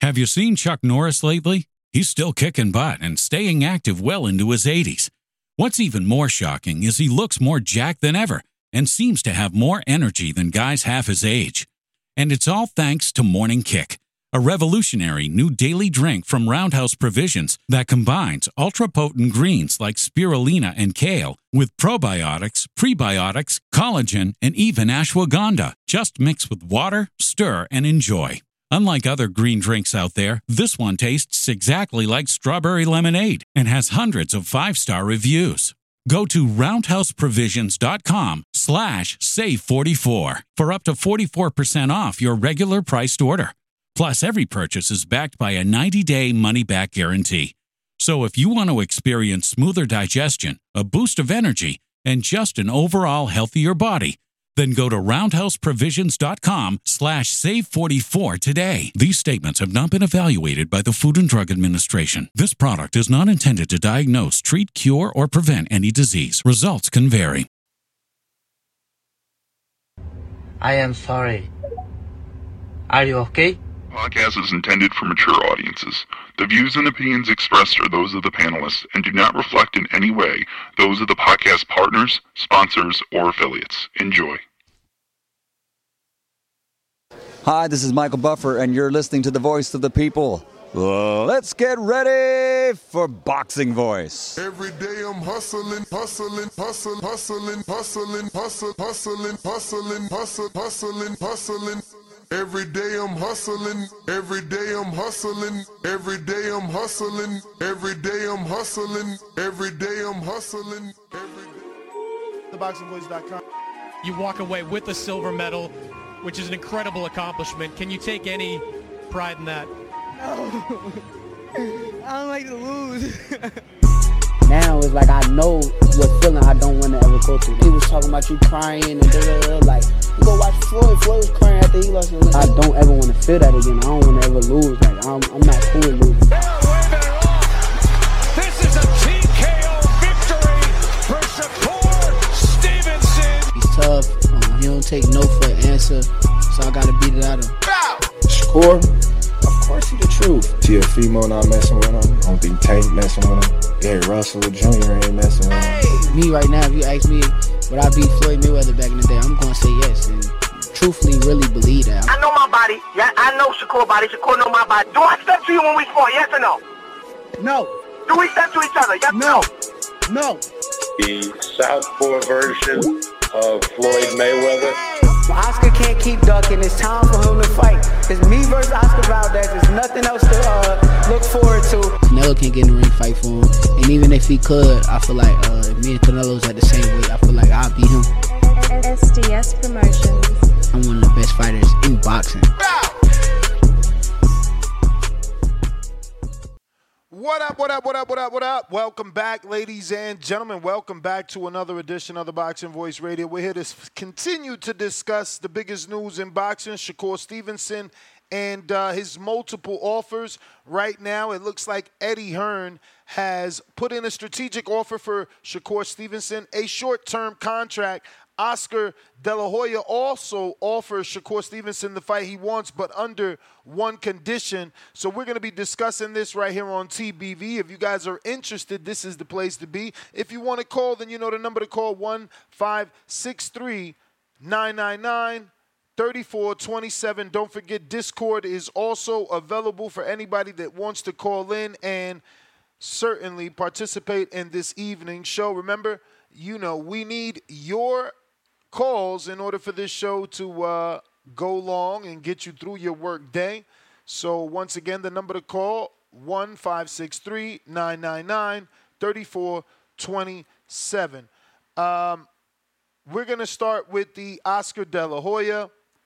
Have you seen Chuck Norris lately? He's still kicking butt and staying active well into his 80s. What's even more shocking is he looks more jacked than ever and seems to have more energy than guys half his age. And it's all thanks to Morning Kick, a revolutionary new daily drink from Roundhouse Provisions that combines ultra-potent greens like spirulina and kale with probiotics, prebiotics, collagen, and even ashwagandha. Just mix with water, stir, and enjoy. Unlike other green drinks out there, this one tastes exactly like strawberry lemonade and has hundreds of 5-star reviews. Go to roundhouseprovisions.com/save44 for up to 44% off your regular priced order. Plus, every purchase is backed by a 90-day money-back guarantee. So if you want to experience smoother digestion, a boost of energy, and just an overall healthier body, then go to roundhouseprovisions.com/save44 today. These statements have not been evaluated by the Food and Drug Administration. This product is not intended to diagnose, treat, cure, or prevent any disease. Results can vary. I am sorry. Are you okay? Podcast is intended for mature audiences. The views and opinions expressed are those of the panelists and do not reflect in any way those of the podcast partners, sponsors, or affiliates. Enjoy. Hi, this is Michael Buffer, and you're listening to the voice of the people. Let's get ready for Boxing Voice. Every day I'm hustling, hustling, hustling, hustling, hustling, hustling, hustling, hustling, hustling, hustling, hustling. Every day I'm hustling, every day I'm hustling, every day I'm hustling, every day I'm hustling, every day I'm hustling, every day. TheBoxingVoice.com. You walk away with a silver medal, which is an incredible accomplishment. Can you take any pride in that? No. I don't like to lose. Now it's like I know what feeling I don't want to ever go through. He was talking about you crying and like, you go watch Floyd. Floyd was crying after he lost his leg. I don't ever want to feel that again. I don't want to ever lose. Like, I'm not cool with losing. This is a TKO victory for Shakur Stevenson. He's tough. He don't take no for an answer, so I got to beat it out of him. Shakur, of course he the truth. Teofimo not messing with him. I don't think Tank messing with him. Gary Russell Jr. ain't messing with him. Me right now, if you ask me would I beat Floyd Mayweather back in the day, I'm going to say yes. And truthfully, really believe that. I know my body. Yeah, I know Shakur body. Shakur know my body. Do I step to you when we sport? Yes or no? No. Do we step to each other? Yes or no? No. The southpaw version of Floyd Mayweather. Oscar can't keep ducking. It's time for him to fight. It's me versus Oscar Valdez. There's nothing else to look forward to. Canelo can't get in the ring fight for him. And even if he could, I feel like if me and Canelo's at the same weight, I feel like I'll beat him. SDS Promotions. I'm one of the best fighters in boxing. What up, what up, what up, what up, what up? Welcome back, ladies and gentlemen. Welcome back to another edition of the Boxing Voice Radio. We're here to continue to discuss the biggest news in boxing, Shakur Stevenson and his multiple offers. Right now, it looks like Eddie Hearn has put in a strategic offer for Shakur Stevenson, a short-term contract. Oscar De La Hoya also offers Shakur Stevenson the fight he wants, but under one condition. So we're going to be discussing this right here on TBV. If you guys are interested, this is the place to be. If you want to call, then you know the number to call, 1-563-999-3427. Don't forget, Discord is also available for anybody that wants to call in and certainly participate in this evening's show. Remember, we need your calls in order for this show to go long and get you through your work day. So once again, the number to call, 1-563-999-3427. We're going to start with the Oscar De La Hoya.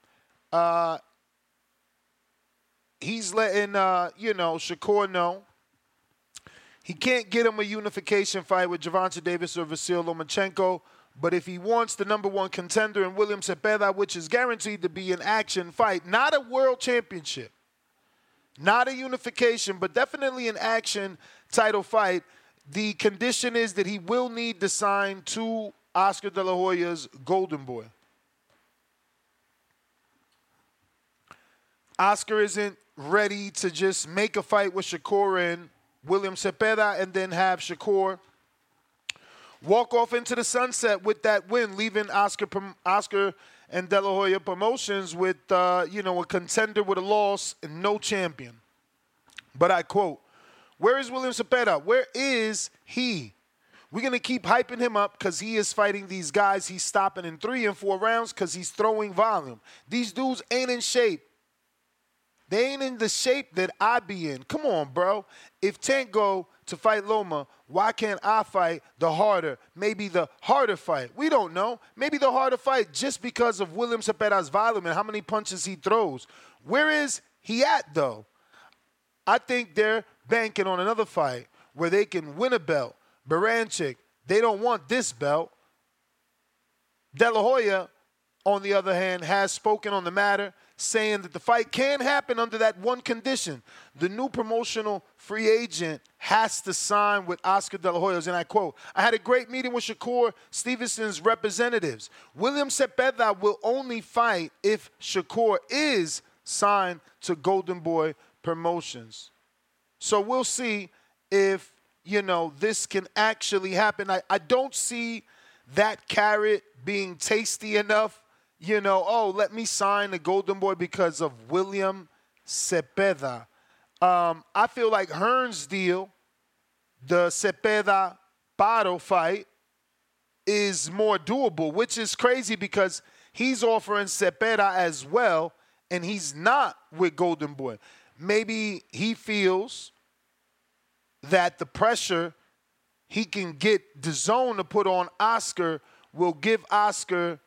He's letting, Shakur know he can't get him a unification fight with Gervonta Davis or Vasyl Lomachenko. But if he wants the number one contender in William Zepeda, which is guaranteed to be an action fight, not a world championship, not a unification, but definitely an action title fight, the condition is that he will need to sign to Oscar De La Hoya's Golden Boy. Oscar isn't ready to just make a fight with Shakur and William Cepeda and then have Shakur walk off into the sunset with that win, leaving Oscar and De La Hoya Promotions with, a contender with a loss and no champion. But I quote, where is William Cepeda? Where is he? We're going to keep hyping him up because he is fighting these guys. He's stopping in 3 and 4 rounds because he's throwing volume. These dudes ain't in shape. They ain't in the shape that I be in. Come on, bro. If Tank go to fight Loma, why can't I fight maybe the harder fight? We don't know. Maybe the harder fight just because of William Cepeda's volume and how many punches he throws. Where is he at, though? I think they're banking on another fight where they can win a belt. Baranchik, they don't want this belt. De La Hoya, on the other hand, has spoken on the matter, saying that the fight can happen under that one condition. The new promotional free agent has to sign with Oscar De La Hoya's, and I quote, I had a great meeting with Shakur Stevenson's representatives. William Cepeda will only fight if Shakur is signed to Golden Boy Promotions. So we'll see if, this can actually happen. I don't see that carrot being tasty enough. Let me sign the Golden Boy because of William Cepeda. I feel like Hearn's deal, the Cepeda-Paro fight, is more doable, which is crazy because he's offering Cepeda as well, and he's not with Golden Boy. Maybe he feels that the pressure he can get DAZN to put on Oscar will give Oscar,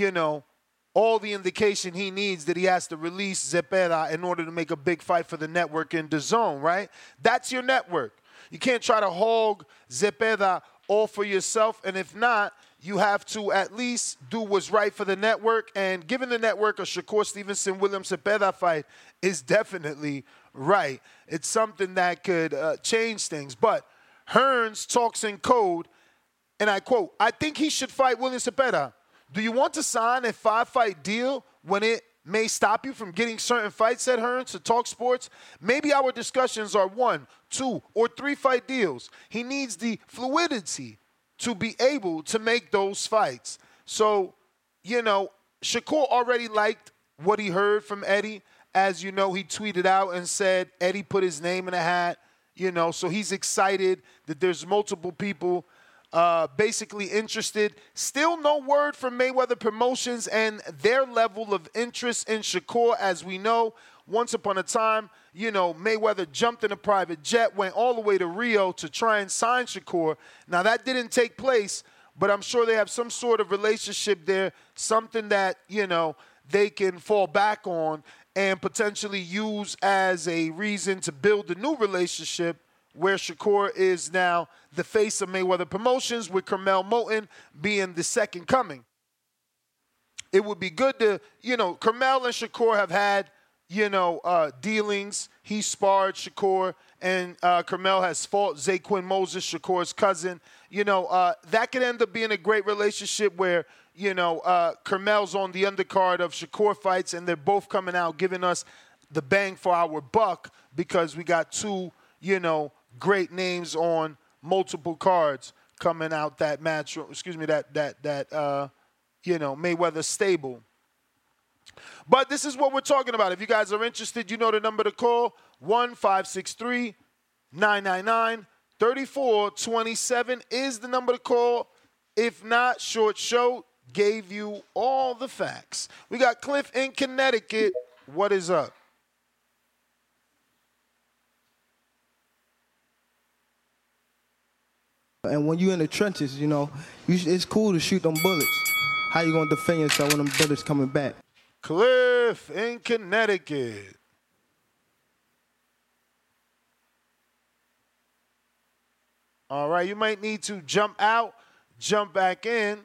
all the indication he needs that he has to release Cepeda in order to make a big fight for the network in DAZN, right? That's your network. You can't try to hog Cepeda all for yourself, and if not, you have to at least do what's right for the network, and giving the network a Shakur Stevenson-William Cepeda fight is definitely right. It's something that could change things, but Hearns talks in code, and I quote, I think he should fight William Cepeda. Do you want to sign a 5-fight deal when it may stop you from getting certain fights, said Hearns to Talk Sports? Maybe our discussions are 1, 2, or 3-fight deals. He needs the fluidity to be able to make those fights. So, Shakur already liked what he heard from Eddie. As you know, he tweeted out and said Eddie put his name in a hat, so he's excited that there's multiple people basically interested. Still no word from Mayweather Promotions and their level of interest in Shakur. As we know, once upon a time, Mayweather jumped in a private jet, went all the way to Rio to try and sign Shakur. Now, that didn't take place, but I'm sure they have some sort of relationship there, something that, they can fall back on and potentially use as a reason to build a new relationship where Shakur is now the face of Mayweather Promotions, with Carmel Moulton being the second coming. It would be good to, Carmel and Shakur have had, dealings. He sparred Shakur, and Carmel has fought Zaquin Moses, Shakur's cousin. That could end up being a great relationship where, Carmel's on the undercard of Shakur fights, and they're both coming out giving us the bang for our buck because we got two, great names on multiple cards coming out that match. Mayweather stable. But this is what we're talking about. If you guys are interested, you know the number to call, 1-563-999-3427 is the number to call. If not, Short Show gave you all the facts. We got Cliff in Connecticut. What is up? And when you're in the trenches, it's cool to shoot them bullets. How you going to defend yourself when them bullets coming back? Cliff in Connecticut. All right, you might need to jump out, jump back in.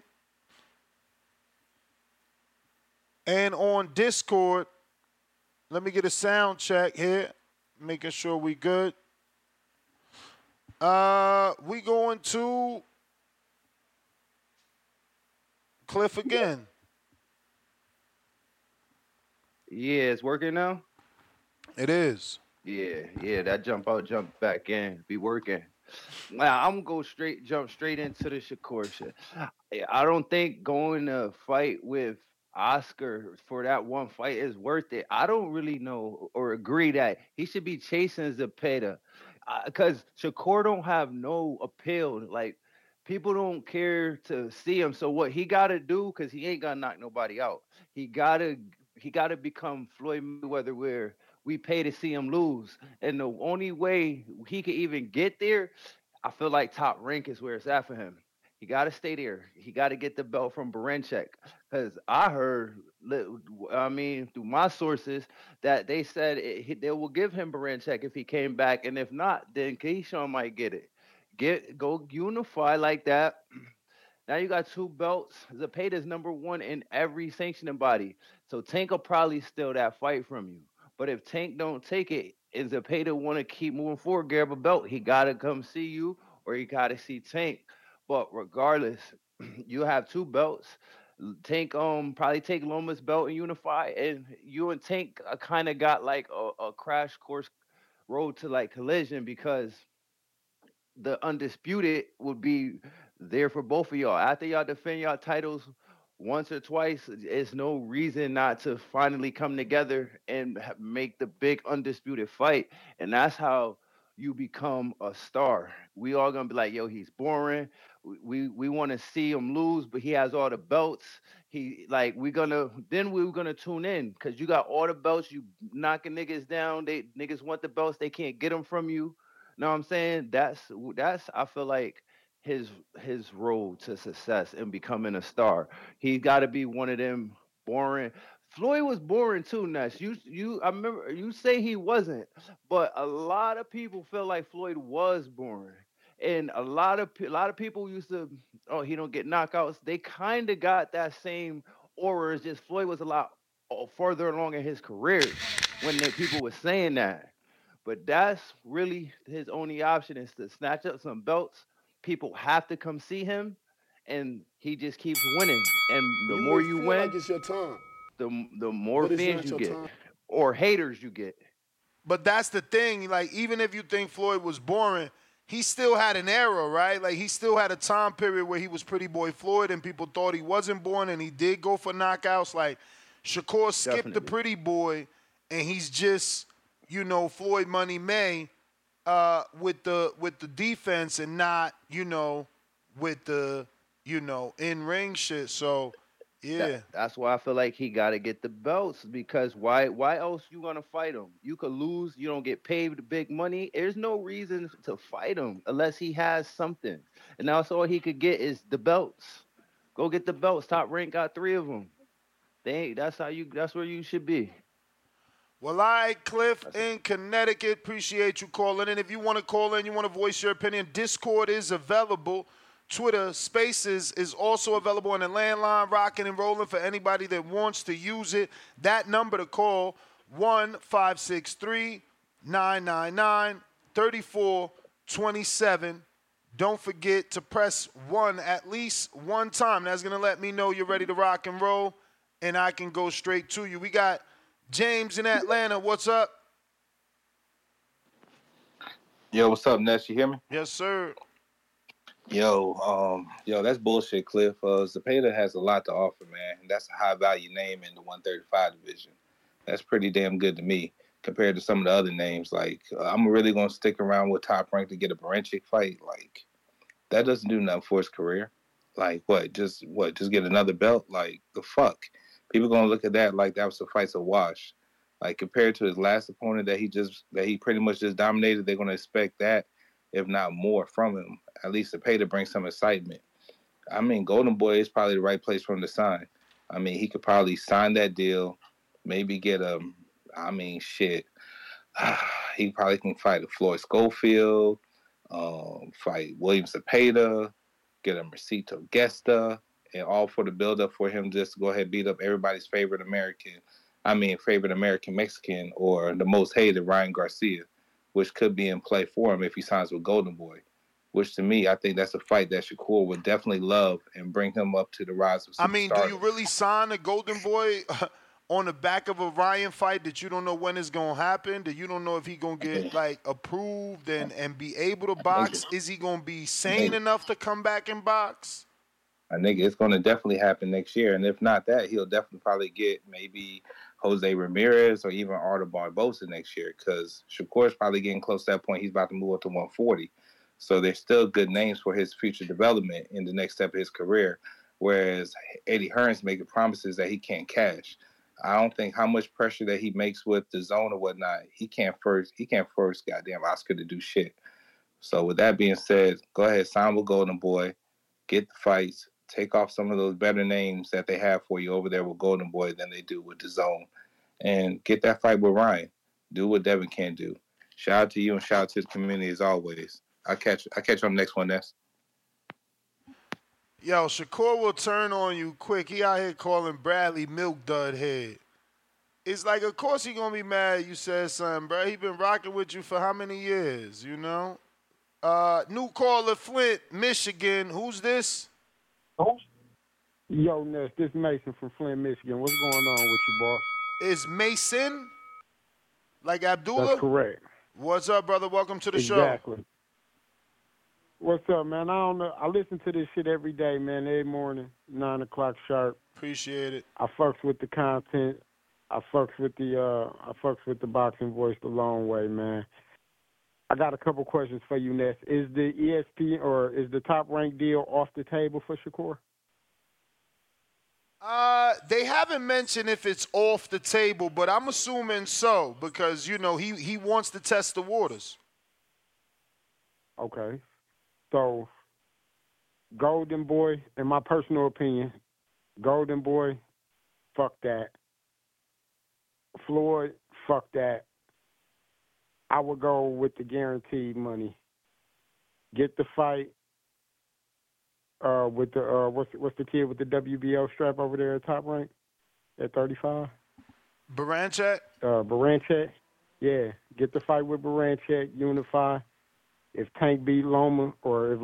And on Discord, let me get a sound check here, making sure we good. We going to Cliff again. Yeah, it's working now? It is. Yeah, that jump out, jump back in, be working. Now I'm gonna jump straight into the Shakur shit. I don't think going to fight with Oscar for that one fight is worth it. I don't really know or agree that he should be chasing Zepeda, because Shakur don't have no appeal. Like people don't care to see him. So what he got to do, because he ain't gonna knock nobody out. He gotta become Floyd Mayweather, where we pay to see him lose, and the only way he could even get there, I feel like Top Rank is where it's at for him. He got to stay there. He got to get the belt from Baranchyk, because I heard, through my sources, that they said they will give him Baranchyk if he came back, and if not, then Keyshawn might get it. Go unify like that. Now you got 2 belts. Zepeda's #1 in every sanctioning body, so Tank will probably steal that fight from you. But if Tank don't take it, and Zepeda want to keep moving forward, grab a belt, he gotta come see you, or he gotta see Tank. But regardless, you have 2 belts. Tank probably take Loma's belt and unify, and you and Tank kind of got like a crash course road to like collision, because the undisputed would be there for both of y'all. After y'all defend y'all titles once or twice, it's no reason not to finally come together and make the big undisputed fight. And that's how you become a star. We all gonna be like, yo, he's boring. We want to see him lose, but he has all the belts. We're gonna tune in, because you got all the belts. You knocking niggas down. Niggas want the belts. They can't get them from you. Know what I'm saying? That's I feel like his road to success and becoming a star. He got to be one of them boring. Floyd was boring too, Ness. I remember you say he wasn't, but a lot of people feel like Floyd was boring, and a lot of people used to, oh, he don't get knockouts. They kind of got that same aura. It's just Floyd was a lot further along in his career when people were saying that. But that's really his only option, is to snatch up some belts. People have to come see him, and he just keeps winning. And the more you win, like it's your time. The more fans you get, or haters you get. But that's the thing. Like, even if you think Floyd was boring, he still had an era, right? Like, he still had a time period where he was Pretty Boy Floyd, and people thought he wasn't boring, and he did go for knockouts. Like, Shakur skipped the Pretty Boy, and he's just, Floyd Money May with the defense, and not, with the, in-ring shit. So, yeah. That's why I feel like he got to get the belts, because why else you going to fight him? You could lose. You don't get paid the big money. There's no reason to fight him unless he has something. And that's all he could get is the belts. Go get the belts. Top Rank got 3 of them. That's where you should be. Well, all right, Cliff in Connecticut. Appreciate you calling in. If you want to call in, you want to voice your opinion, Discord is available. Twitter Spaces is also available on the landline, rocking and rolling for anybody that wants to use it. That number to call, 1-563-999-3427. Don't forget to press 1 at least one time. That's going to let me know you're ready to rock and roll, and I can go straight to you. We got James in Atlanta. What's up? Yo, what's up, Ness? You hear me? Yes, sir. Yo, that's bullshit, Cliff. Zepeda has a lot to offer, man. And that's a high-value name in the 135 division. That's pretty damn good to me compared to some of the other names. Like, I'm really going to stick around with Top Rank to get a Baranchyk fight. Like, that doesn't do nothing for his career. Like, just get another belt? Like, the fuck? People going to look at that like that was a fight's a wash. Like, compared to his last opponent that he pretty much just dominated, they're going to expect that, if not more, from him. At least to pay to bring some excitement. I mean, Golden Boy is probably the right place for him to sign. I mean, he could probably sign that deal, maybe get shit. He probably can fight a Floyd Schofield, fight William Zepeda, get a Mercito Gesta, and all for the build-up for him just to go ahead and beat up everybody's favorite American Mexican, or the most hated, Ryan Garcia, which could be in play for him if he signs with Golden Boy. Which, to me, I think that's a fight that Shakur would definitely love and bring him up to the rise of superstardom. I mean, do you really sign a Golden Boy on the back of a Ryan fight that you don't know when it's gonna happen, that you don't know if he gonna get like approved and be able to box? Is he gonna be sane enough to come back and box? I think it's going to definitely happen next year, and if not that, he'll definitely probably get maybe Jose Ramirez or even Artur Barboza next year, because Shakur's probably getting close to that point. He's about to move up to 140. So there's still good names for his future development in the next step of his career, whereas Eddie Hearn's making promises that he can't cash. I don't think how much pressure that he makes with the zone or whatnot, he can't force goddamn Oscar to do shit. So with that being said, go ahead, sign with Golden Boy, get the fights, take off some of those better names that they have for you over there with Golden Boy than they do with the zone, and get that fight with Ryan. Do what Devin can't do. Shout out to you and shout out to the community as always. I'll catch you on the next one, Ness. Yo, Shakur will turn on you quick. He out here calling Bradley Milk Dud Head. It's like, of course he gonna be mad you said something, bro. He been rocking with you for how many years, you know? New caller, Flint, Michigan. Who's this? Yo, Ness, this Mason from Flint, Michigan. What's going on with you, boss? Is Mason? Like Abdullah? That's correct. What's up, brother? Welcome to the show. Exactly. What's up, man? I don't know. I listen to this shit every day, man, every morning, 9 o'clock sharp. Appreciate it. I fucks with the content. I fucks with the boxing voice the long way, man. I got a couple questions for you, Ness. Is the ESPN or is the Top Rank deal off the table for Shakur? They haven't mentioned if it's off the table, but I'm assuming so because, you know, he wants to test the waters. Okay. So, Golden Boy, in my personal opinion, Golden Boy, fuck that. Floyd, fuck that. I would go with the guaranteed money. Get the fight with the what's the kid with the WBO strap over there at Top Rank at 35? Baranchak? Baranchak. Yeah. Get the fight with Baranchak, unify. If Tank beat Loma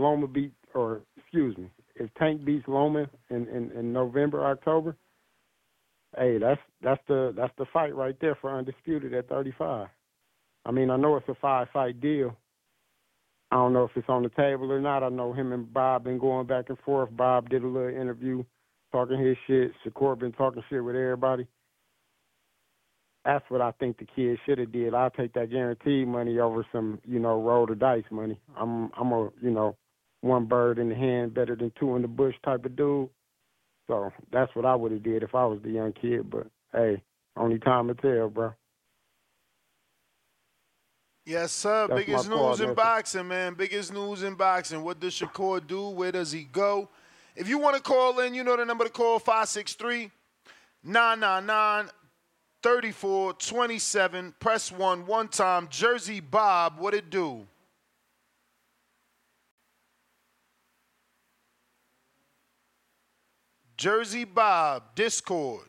if Tank beats Loma in November, October, hey, that's the fight right there for undisputed at 35. I mean, I know it's a 5-fight deal. I don't know if it's on the table or not. I know him and Bob been going back and forth. Bob did a little interview talking his shit. Shakur been talking shit with everybody. That's what I think the kid should have did. I'll take that guaranteed money over some, roll the dice money. I'm a, one bird in the hand better than two in the bush type of dude. So that's what I would have did if I was the young kid. But, hey, only time to tell, bro. Yes, sir. That's Biggest my call, news in Nathan. boxing, man. Biggest news in boxing. What does Shakur do? Where does he go? If you want to call in, you know the number to call, 563-999-3427. Press 1 one time. Jersey Bob, what it do? Jersey Bob, Discord.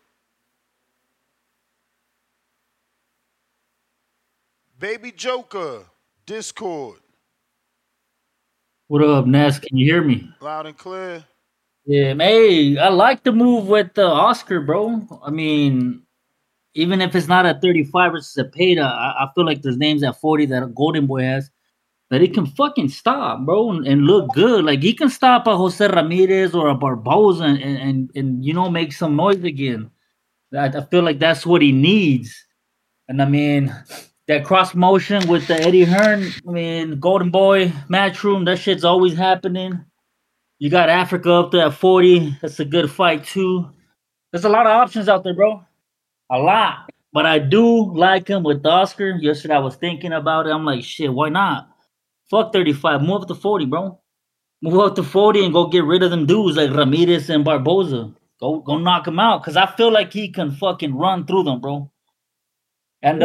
Baby Joker, Discord. What up, Ness? Can you hear me? Loud and clear. Yeah, hey, I like the move with Oscar, bro. I mean, even if it's not at 35 versus a Peta, I feel like there's names at 40 that a Golden Boy has that he can fucking stop, bro, and look good. Like, he can stop a Jose Ramirez or a Barboza and make some noise again. I feel like that's what he needs. And, I mean, that cross motion with the Eddie Hearn, I mean, Golden Boy, Matchroom, that shit's always happening. You got Africa up there at 40. That's a good fight, too. There's a lot of options out there, bro. A lot. But I do like him with Oscar. Yesterday I was thinking about it. I'm like, shit, why not? Fuck 35. Move up to 40, bro. Move up to 40 and go get rid of them dudes like Ramirez and Barboza. Go knock him out. Because I feel like he can fucking run through them, bro. And,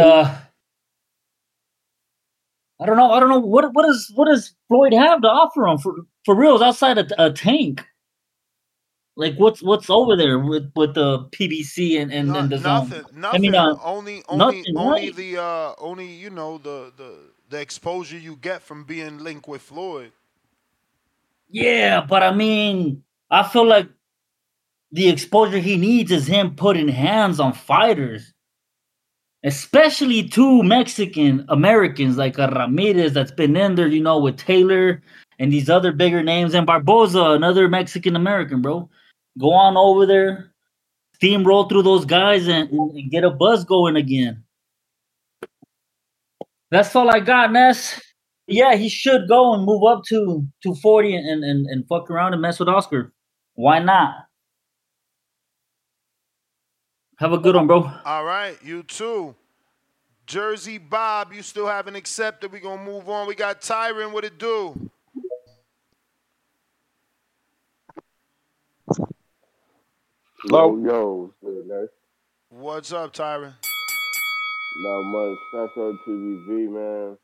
I don't know. What does Floyd have to offer him for reals outside a Tank? Like what's over there with the PBC and the zone? Nothing. I mean, only right? the exposure you get from being linked with Floyd. Yeah, but I mean, I feel like the exposure he needs is him putting hands on fighters, especially two Mexican Americans like a Ramirez that's been in there, with Taylor and these other bigger names, and Barboza, another Mexican American, bro. Go on over there, steamroll through those guys, and get a buzz going again. That's all I got, Ness. Yeah, he should go and move up to 240 and fuck around and mess with Oscar. Why not? Have a good one, bro. All right, you too. Jersey Bob, you still haven't accepted. We're going to move on. We got Tyron. What it do? Yo, good, nice. What's up, Tyron? Not much. That's on TVV, man.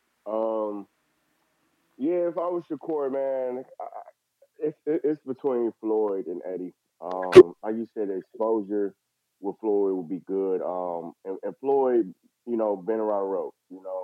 Yeah, if I was Shakur, man, it's between Floyd and Eddie. Like you said, the exposure with Floyd would be good. And Floyd, been around the road.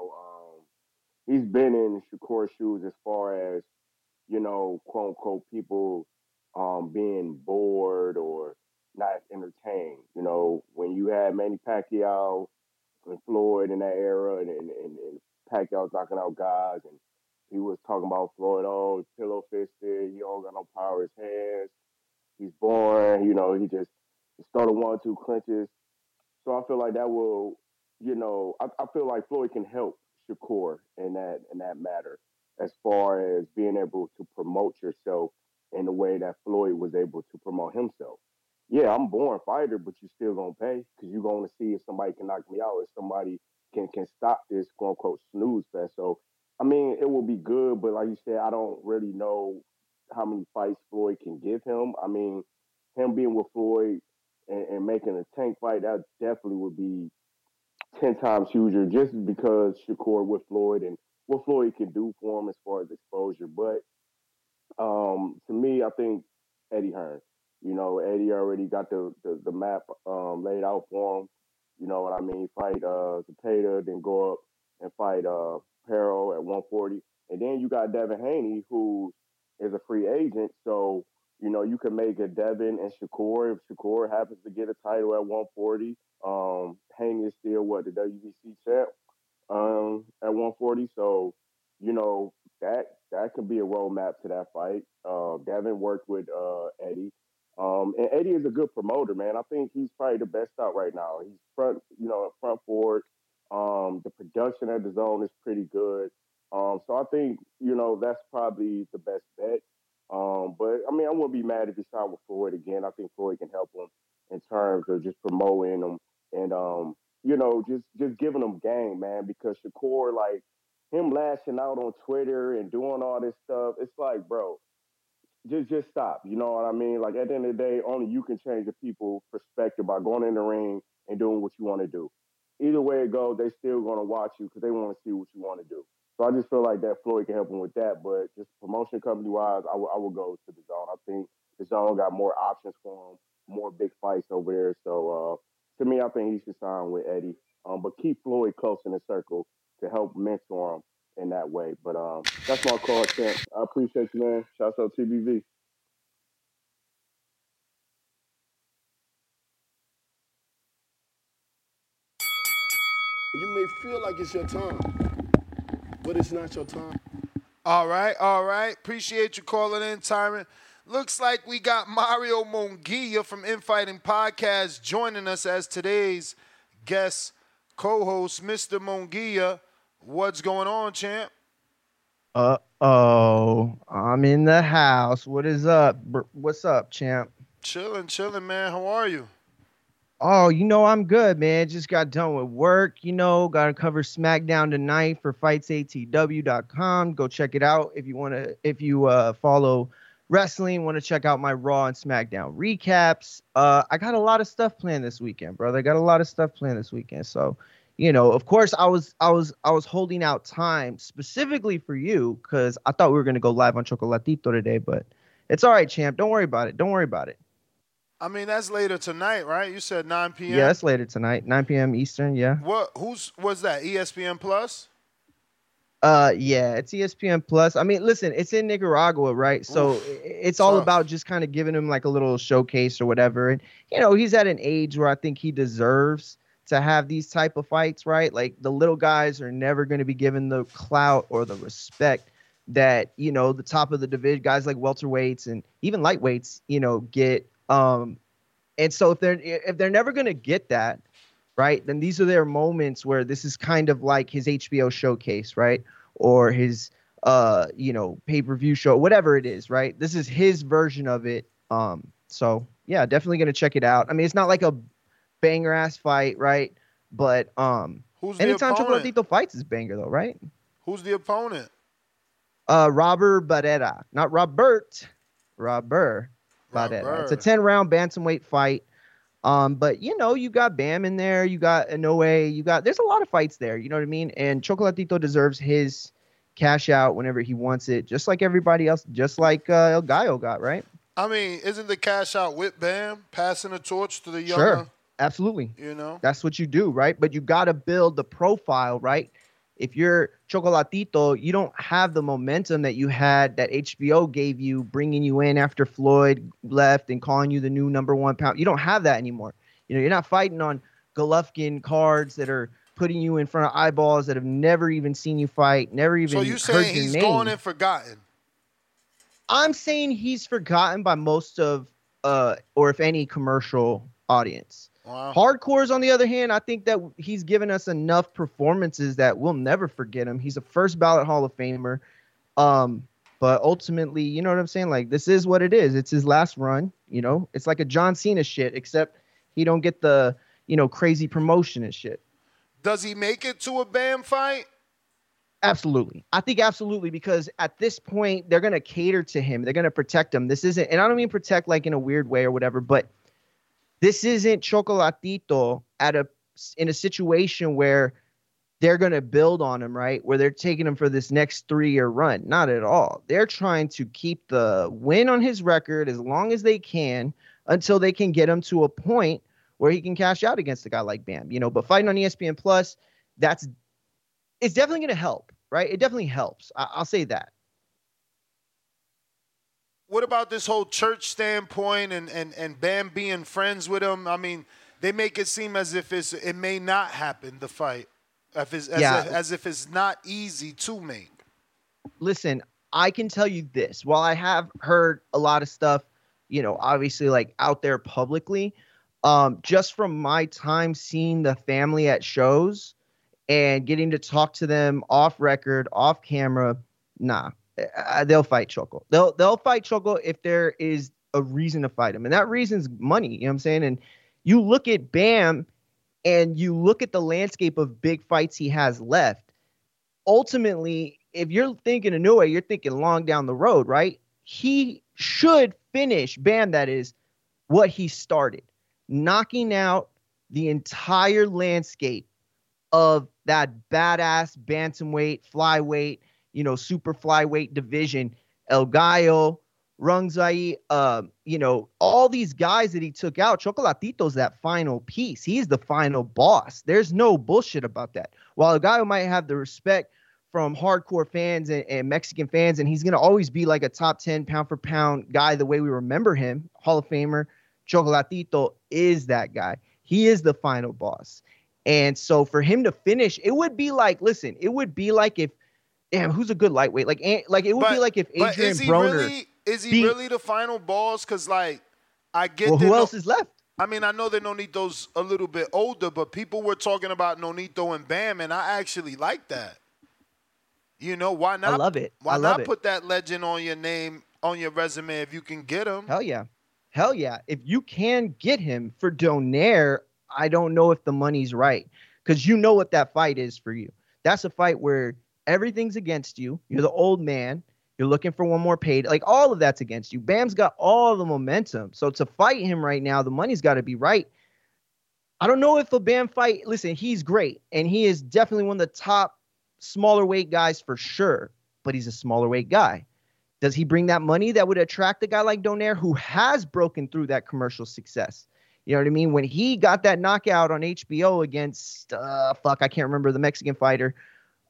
He's been in Shakur's shoes as far as, quote unquote, people being bored or not entertained. When you had Manny Pacquiao and Floyd in that era, and Pacquiao knocking out guys, and he was talking about Floyd, pillow fisted, he don't got no power in his hands, he's born, he just started 1-2 clinches. So I feel like that will, I feel like Floyd can help Shakur in that matter, as far as being able to promote yourself in the way that Floyd was able to promote himself. Yeah, I'm a born fighter, but you still gonna pay because you're gonna see if somebody can knock me out, if somebody can stop this quote unquote snooze fest. So I mean, it will be good, but like you said, I don't really know how many fights Floyd can give him. I mean, him being with Floyd and making a tank fight, that definitely would be 10 times huger just because Shakur with Floyd and what Floyd can do for him as far as exposure. But to me, I think Eddie Hearn. Eddie already got the map laid out for him. You know what I mean? Fight Zepeda, then go up and fight Perro at 140. And then you got Devin Haney, who is a free agent. So, you can make a Devin and Shakur. If Shakur happens to get a title at 140, Haney is still the WBC champ at 140. So, that could be a roadmap to that fight. Devin worked with Eddie. And Eddie is a good promoter, man. I think he's probably the best out right now. He's front forward. The production at the zone is pretty good. So I think, that's probably the best bet. But I mean, I wouldn't be mad if he signed with Floyd again. I think Floyd can help him in terms of just promoting him and, just giving him game, man, because Shakur, like, him lashing out on Twitter and doing all this stuff, it's like, bro, just stop. You know what I mean? Like, at the end of the day, only you can change the people's perspective by going in the ring and doing what you want to do. Either way it goes, they still going to watch you because they want to see what you want to do. So I just feel like that Floyd can help him with that. But just promotion company-wise, I would go to the Zone. I think the Zone got more options for him, more big fights over there. So to me, I think he should sign with Eddie. But keep Floyd close in the circle to help mentor him in that way. But that's my call, champ. I appreciate you, man. Shouts out TBV. You may feel like it's your time, but it's not your time. All right. Appreciate you calling in, Tyron. Looks like we got Mario Munguia from Infighting Podcast joining us as today's guest co-host. Mr. Munguia, what's going on, champ? I'm in the house. What is up? What's up, champ? Chilling, man. How are you? Oh, I'm good, man. Just got done with work, got to cover SmackDown tonight for fightsatw.com. Go check it out if you follow wrestling, want to check out my Raw and SmackDown recaps. I got a lot of stuff planned this weekend, brother. So, of course I was holding out time specifically for you because I thought we were going to go live on Chocolatito today, but it's all right, champ. Don't worry about it. I mean, that's later tonight, right? You said 9 p.m.? Yeah, it's later tonight, 9 p.m. Eastern, yeah. Was that, ESPN Plus? Yeah, it's ESPN Plus. I mean, listen, it's in Nicaragua, right? So it's all about just kind of giving him like a little showcase or whatever. And he's at an age where I think he deserves to have these type of fights, right? Like the little guys are never going to be given the clout or the respect that the top of the division guys like welterweights and even lightweights get. And so if they're never going to get that, right, then these are their moments where this is kind of like his HBO showcase, right? Or his, pay-per-view show, whatever it is, right? This is his version of it. So, yeah, definitely going to check it out. I mean, it's not like a banger-ass fight, right? But anytime Chocolatito fights is banger, though, right? Who's the opponent? Robert Barrera. Not Robert. Robert Barrera. It's a 10-round bantamweight fight. But you got Bam in there, you got Inoue, there's a lot of fights there, you know what I mean? And Chocolatito deserves his cash out whenever he wants it, just like everybody else, just like El Gallo got, right? I mean, isn't the cash out with Bam passing the torch to the younger? Sure, absolutely. That's what you do, right? But you got to build the profile, right? If you're Chocolatito, you don't have the momentum that you had that HBO gave you, bringing you in after Floyd left and calling you the new number 1 pound. You don't have that anymore. You're not fighting on Golovkin cards that are putting you in front of eyeballs that have never even seen you fight, never even heard your name. So you're saying he's gone and forgotten? I'm saying he's forgotten by most of, or if any, commercial audience. Wow. Hardcores, on the other hand, I think that he's given us enough performances that we'll never forget him. He's a first ballot Hall of Famer. But ultimately, you know what I'm saying? Like, this is what it is. It's his last run. It's like a John Cena shit, except he don't get the, crazy promotion and shit. Does he make it to a Bam fight? Absolutely. I think absolutely, because at this point, they're going to cater to him. They're going to protect him. This isn't, and I don't mean protect like in a weird way or whatever, but this isn't Chocolatito in a situation where they're going to build on him, right? Where they're taking him for this next 3-year run. Not at all. They're trying to keep the win on his record as long as they can until they can get him to a point where he can cash out against a guy like Bam. But fighting on ESPN Plus, it's definitely going to help, right? It definitely helps. I'll say that. What about this whole church standpoint and Bam being friends with him? I mean, they make it seem as if it may not happen, the fight, as if it's not easy to make. Listen, I can tell you this. While I have heard a lot of stuff, obviously like out there publicly, just from my time seeing the family at shows and getting to talk to them off record, off camera, nah. They'll fight Choco. They'll fight Choco if there is a reason to fight him. And that reason's money, you know what I'm saying? And you look at Bam and you look at the landscape of big fights he has left. Ultimately, if you're thinking Inoue, you're thinking long down the road, right? He should finish, Bam, that is, what he started. Knocking out the entire landscape of that badass bantamweight, flyweight, super flyweight division, El Gallo, Rungzai, all these guys that he took out. Chocolatito's that final piece. He's the final boss. There's no bullshit about that. While El Gallo might have the respect from hardcore fans and Mexican fans, and he's going to always be like a top 10 pound for pound guy the way we remember him, Hall of Famer, Chocolatito is that guy. He is the final boss. And so for him to finish, it would be like, listen, it would be like if, damn, who's a good lightweight? Like it would be like if Adrian Broner. Is he really the final boss? Because, like, I get who else is left? I mean, I know that Nonito's a little bit older, but people were talking about Nonito and Bam, and I actually like that. Why not? I love it. Why not put that legend on your name, on your resume if you can get him? Hell yeah. Hell yeah. If you can get him for Donaire, I don't know if the money's right. Because you know what that fight is for you. That's a fight where everything's against you. You're the old man. You're looking for one more paid. Like, all of that's against you. Bam's got all the momentum. So to fight him right now, the money's got to be right. I don't know if a Bam fight, listen, he's great. And he is definitely one of the top smaller weight guys for sure. But he's a smaller weight guy. Does he bring that money that would attract a guy like Donaire who has broken through that commercial success? You know what I mean? When he got that knockout on HBO against, I can't remember the Mexican fighter.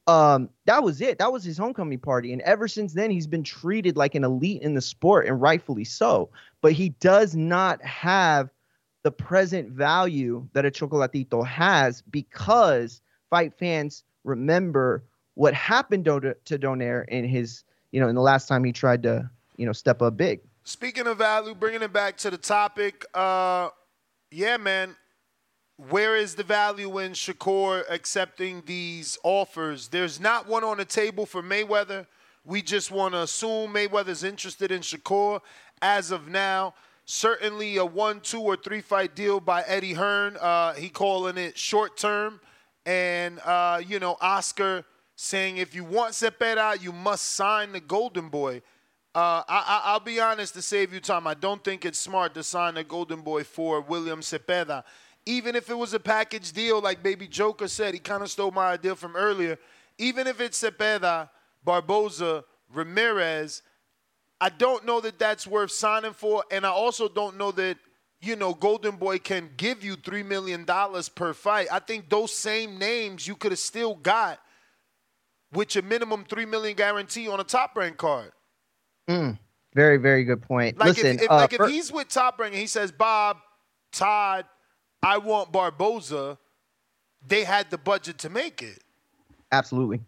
That was it. That was his homecoming party. And ever since then, he's been treated like an elite in the sport, and rightfully so. But he does not have the present value that a Chocolatito has, because fight fans remember what happened to Donaire in his, in the last time he tried to, step up big. Speaking of value, bringing it back to the topic, yeah, man. Where is the value in Shakur accepting these offers? There's not one on the table for Mayweather. We just want to assume Mayweather's interested in Shakur as of now. Certainly a 1, 2, or 3 fight deal by Eddie Hearn. He calling it short term. And, Oscar saying if you want Cepeda, you must sign the Golden Boy. I'll be honest to save you time. I don't think it's smart to sign the Golden Boy for William Cepeda. Even if it was a package deal, like Baby Joker said, he kind of stole my idea from earlier. Even if it's Cepeda, Barboza, Ramirez, I don't know that that's worth signing for. And I also don't know that, Golden Boy can give you $3 million per fight. I think those same names you could have still got with your minimum $3 million guarantee on a Top Rank card. Very, very good point. Like Listen, if he's with Top Rank and he says, Bob, Todd, I want Barboza, they had the budget to make it. Absolutely.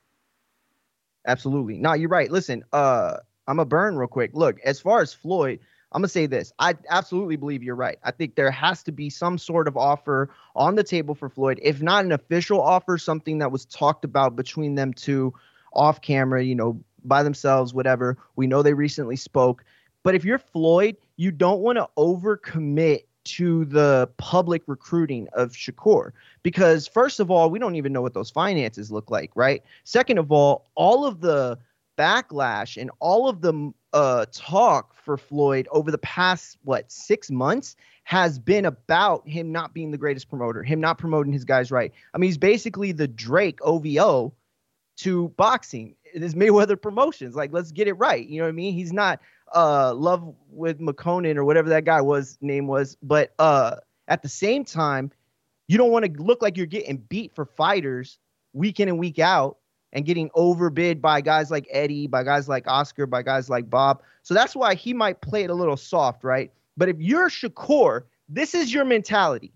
No, you're right. Listen, I'm going to burn real quick. Look, as far as Floyd, I'm going to say this. I absolutely believe you're right. I think there has to be some sort of offer on the table for Floyd. If not an official offer, something that was talked about between them two off camera, by themselves, whatever. We know they recently spoke. But if you're Floyd, you don't want to overcommit to the public recruiting of Shakur, because first of all, we don't even know what those finances look like, right? Second of all of the backlash and all of the talk for Floyd over the past, 6 months has been about him not being the greatest promoter, him not promoting his guys right. I mean, he's basically the Drake OVO to boxing. It is Mayweather Promotions. Like, let's get it right. You know what I mean? He's not Love with McConan or whatever that guy name was. But at the same time, you don't want to look like you're getting beat for fighters week in and week out and getting overbid by guys like Eddie, by guys like Oscar, by guys like Bob. So that's why he might play it a little soft, right? But if you're Shakur, this is your mentality.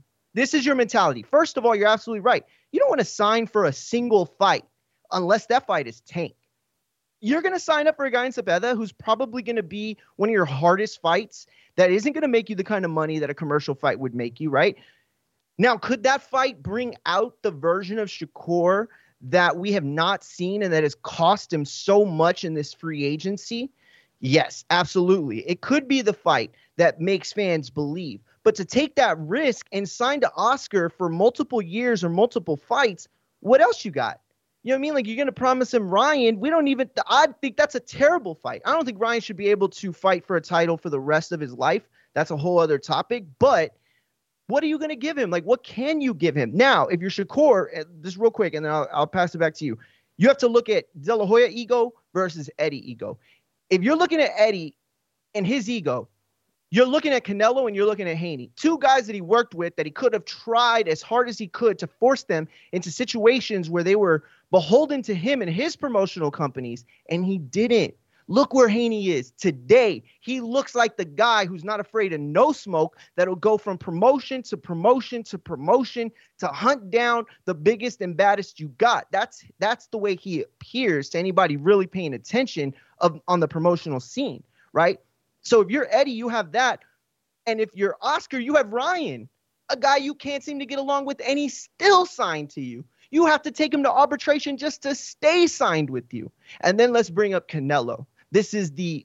First of all, you're absolutely right. You don't want to sign for a single fight unless that fight is Tank. You're going to sign up for a guy in Cepeda who's probably going to be one of your hardest fights that isn't going to make you the kind of money that a commercial fight would make you, right? Now, could that fight bring out the version of Shakur that we have not seen and that has cost him so much in this free agency? Yes, absolutely. It could be the fight that makes fans believe. But to take that risk and sign to Oscar for multiple years or multiple fights, what else you got? You know what I mean? Like, you're going to promise him Ryan. I think that's a terrible fight. I don't think Ryan should be able to fight for a title for the rest of his life. That's a whole other topic. But what are you going to give him? Like, what can you give him? Now, if you're Shakur, just real quick, and then I'll pass it back to you. You have to look at De La Hoya ego versus Eddie ego. If you're looking at Eddie and his ego, you're looking at Canelo and you're looking at Haney. Two guys that he worked with that he could have tried as hard as he could to force them into situations where they were beholden to him and his promotional companies, and he didn't. Look where Haney is today. He looks like the guy who's not afraid of no smoke, that'll go from promotion to promotion to promotion to hunt down the biggest and baddest you got. That's the way he appears to anybody really paying attention on the promotional scene, right? So if you're Eddie, you have that. And if you're Oscar, you have Ryan, a guy you can't seem to get along with, and he's still signed to you. You have to take him to arbitration just to stay signed with you. And then let's bring up Canelo. This is the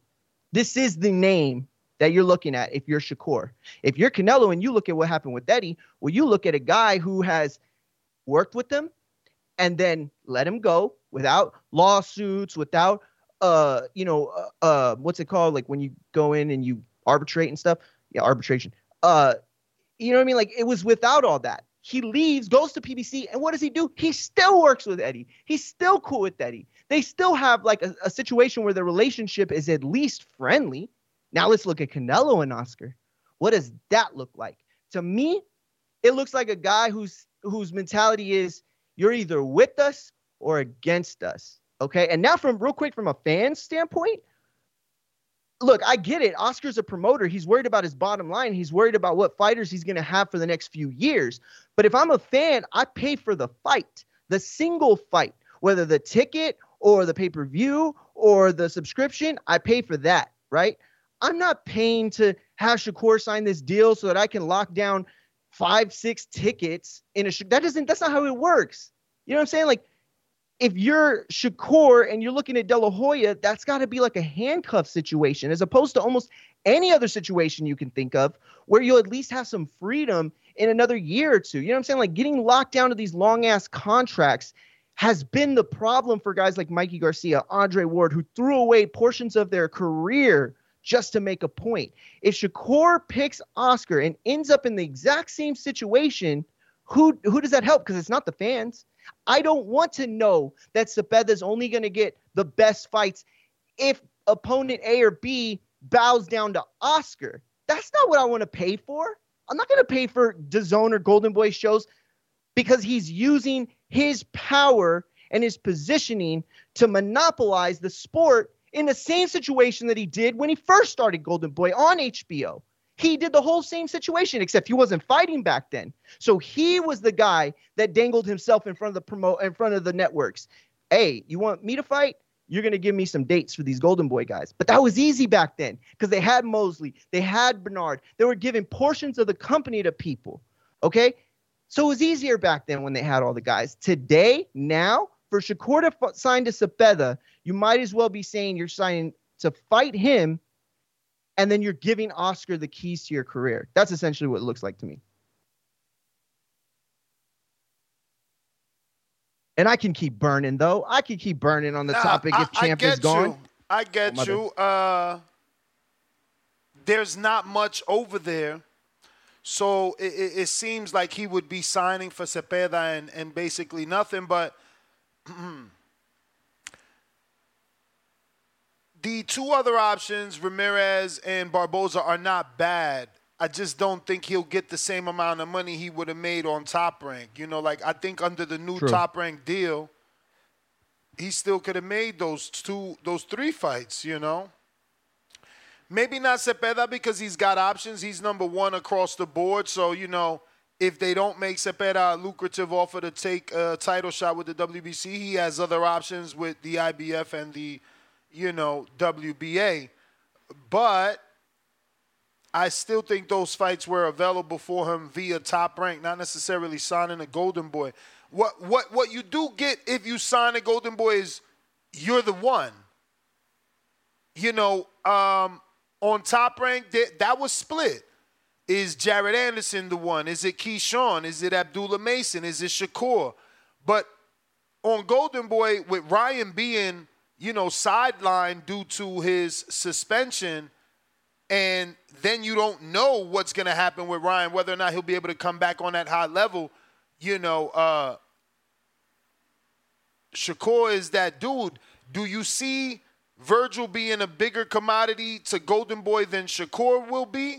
name that you're looking at if you're Shakur. If you're Canelo and you look at what happened with Eddie, well, you look at a guy who has worked with them and then let him go without lawsuits, without what's it called? Like when you go in and you arbitrate and stuff. Yeah, arbitration. You know what I mean? Like, it was without all that. He leaves, goes to PBC, and what does he do? He still works with Eddie. He's still cool with Eddie. They still have like a situation where the relationship is at least friendly. Now let's look at Canelo and Oscar. What does that look like? To me, it looks like a guy whose mentality is, you're either with us or against us. Okay. And now from a fan standpoint, look, I get it. Oscar's a promoter. He's worried about his bottom line. He's worried about what fighters he's going to have for the next few years. But if I'm a fan, I pay for the fight, the single fight, whether the ticket or the pay-per-view or the subscription, I pay for that, right? I'm not paying to have Shakur sign this deal so that I can lock down 5-6 tickets in that's not how it works. You know what I'm saying? Like, if you're Shakur and you're looking at De La Hoya, that's got to be like a handcuff situation as opposed to almost any other situation you can think of where you'll at least have some freedom in another year or two. You know what I'm saying? Like, getting locked down to these long-ass contracts has been the problem for guys like Mikey Garcia, Andre Ward, who threw away portions of their career just to make a point. If Shakur picks Oscar and ends up in the exact same situation, who does that help? Because it's not the fans. I don't want to know that Cepeda's only going to get the best fights if opponent A or B bows down to Oscar. That's not what I want to pay for. I'm not going to pay for DAZN or Golden Boy shows because he's using his power and his positioning to monopolize the sport in the same situation that he did when he first started Golden Boy on HBO. He did the whole same situation, except he wasn't fighting back then. So he was the guy that dangled himself in front of the networks. Hey, you want me to fight? You're going to give me some dates for these Golden Boy guys. But that was easy back then because they had Mosley. They had Bernard. They were giving portions of the company to people. Okay? So it was easier back then when they had all the guys. Today, now, for Shakur to sign to Cepeda, you might as well be saying you're signing to fight him, and then you're giving Oscar the keys to your career. That's essentially what it looks like to me. And I can keep burning, though. I can keep burning on the topic if Champ is gone. I get you. There's not much over there. So it seems like he would be signing for Cepeda and basically nothing. But the two other options, Ramirez and Barboza, are not bad. I just don't think he'll get the same amount of money he would have made on Top Rank. You know, like I think under the new Top Rank deal, he still could have made those 3 fights, you know. Maybe not Cepeda because he's got options. He's number 1 across the board. So, you know, if they don't make Cepeda a lucrative offer to take a title shot with the WBC, he has other options with the IBF and the, you know, WBA. But I still think those fights were available for him via Top Rank, not necessarily signing a Golden Boy. What you do get if you sign a Golden Boy is you're the one. You know, on Top Rank, that was split. Is Jared Anderson the one? Is it Keyshawn? Is it Abdullah Mason? Is it Shakur? But on Golden Boy, with Ryan being, you know, sidelined due to his suspension, and then you don't know what's going to happen with Ryan, whether or not he'll be able to come back on that high level. You know, Shakur is that dude. Do you see Virgil being a bigger commodity to Golden Boy than Shakur will be?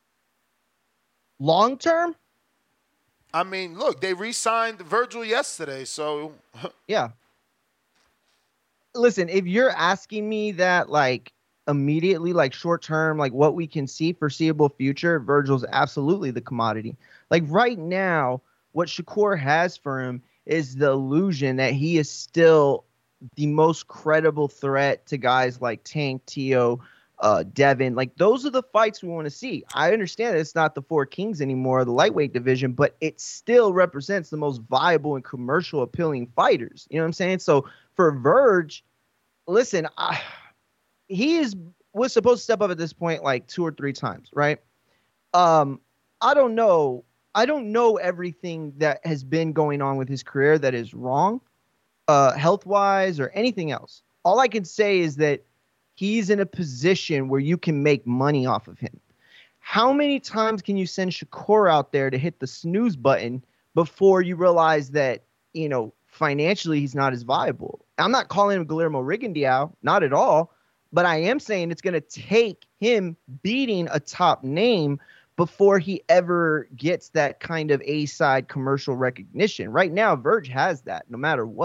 Long term? I mean, look, they re-signed Virgil yesterday, so. Yeah. Listen, if you're asking me that, like, immediately, like short term, like what we can see foreseeable future, Virgil's absolutely the commodity. Like right now, what Shakur has for him is the illusion that he is still the most credible threat to guys like Tank, Tio, Devin. Like those are the fights we want to see. I understand that it's not the 4 Kings anymore, the lightweight division, but it still represents the most viable and commercial appealing fighters. You know what I'm saying? So for Verge, listen, he was supposed to step up at this point like 2 or 3 times, right? I don't know. I don't know everything that has been going on with his career that is wrong, health-wise or anything else. All I can say is that he's in a position where you can make money off of him. How many times can you send Shakur out there to hit the snooze button before you realize that, you know, financially he's not as viable? I'm not calling him Guillermo Rigondeaux, not at all. But I am saying it's going to take him beating a top name before he ever gets that kind of A-side commercial recognition. Right now, Verge has that no matter what.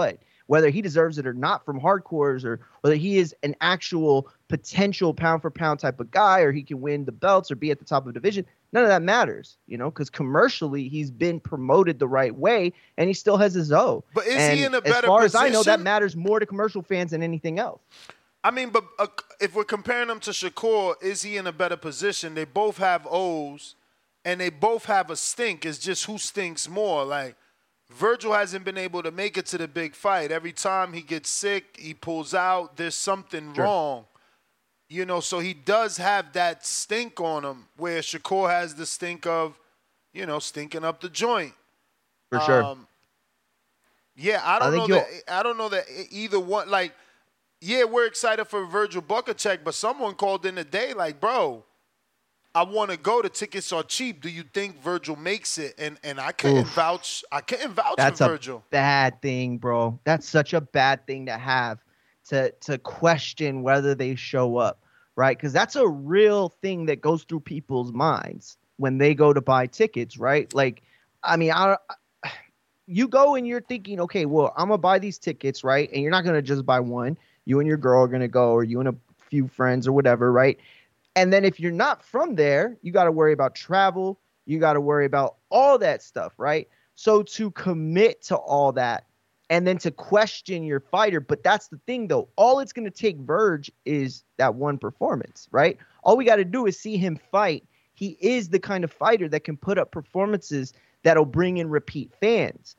whether he deserves it or not from hardcores, or whether he is an actual potential pound for pound type of guy, or he can win the belts or be at the top of the division. None of that matters, because commercially he's been promoted the right way and he still has his O. But is he in a better as far position? as I know, that matters more to commercial fans than anything else. I mean, but if we're comparing him to Shakur, is he in a better position? They both have O's and they both have a stink. It's just who stinks more. Like, Virgil hasn't been able to make it to the big fight. Every time he gets sick, he pulls out. There's something wrong. So he does have that stink on him, where Shakur has the stink of, stinking up the joint. For sure. Yeah, I don't know that either one. Like, yeah, we're excited for Virgil Bukacek, but someone called in today like, bro, I want to go. The tickets are cheap. Do you think Virgil makes it? And I couldn't vouch. I couldn't vouch for Virgil. That's a bad thing, bro. That's such a bad thing to have, to question whether they show up, right? Because that's a real thing that goes through people's minds when they go to buy tickets, right? Like, I mean, you go and you're thinking, okay, well, I'm gonna buy these tickets, right? And you're not gonna just buy one. You and your girl are gonna go, or you and a few friends or whatever, right? And then if you're not from there, you got to worry about travel. You got to worry about all that stuff, right? So to commit to all that and then to question your fighter. But that's the thing, though. All it's going to take Verge is that one performance, right? All we got to do is see him fight. He is the kind of fighter that can put up performances that'll bring in repeat fans.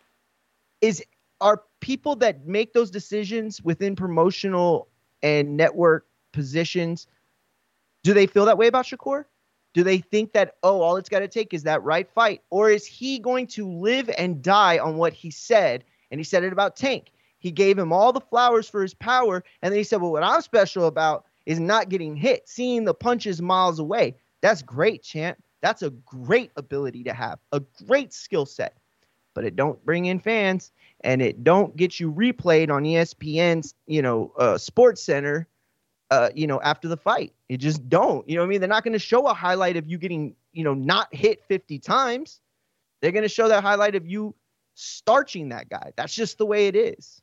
Are people that make those decisions within promotional and network positions, do they feel that way about Shakur? Do they think that, all it's got to take is that right fight? Or is he going to live and die on what he said? And he said it about Tank. He gave him all the flowers for his power. And then he said, well, what I'm special about is not getting hit, seeing the punches miles away. That's great, champ. That's a great ability to have, a great skill set. But it don't bring in fans, and it don't get you replayed on ESPN's, Sports Center, after the fight. It just don't. You know what I mean? They're not going to show a highlight of you getting, not hit 50 times. They're going to show that highlight of you starching that guy. That's just the way it is.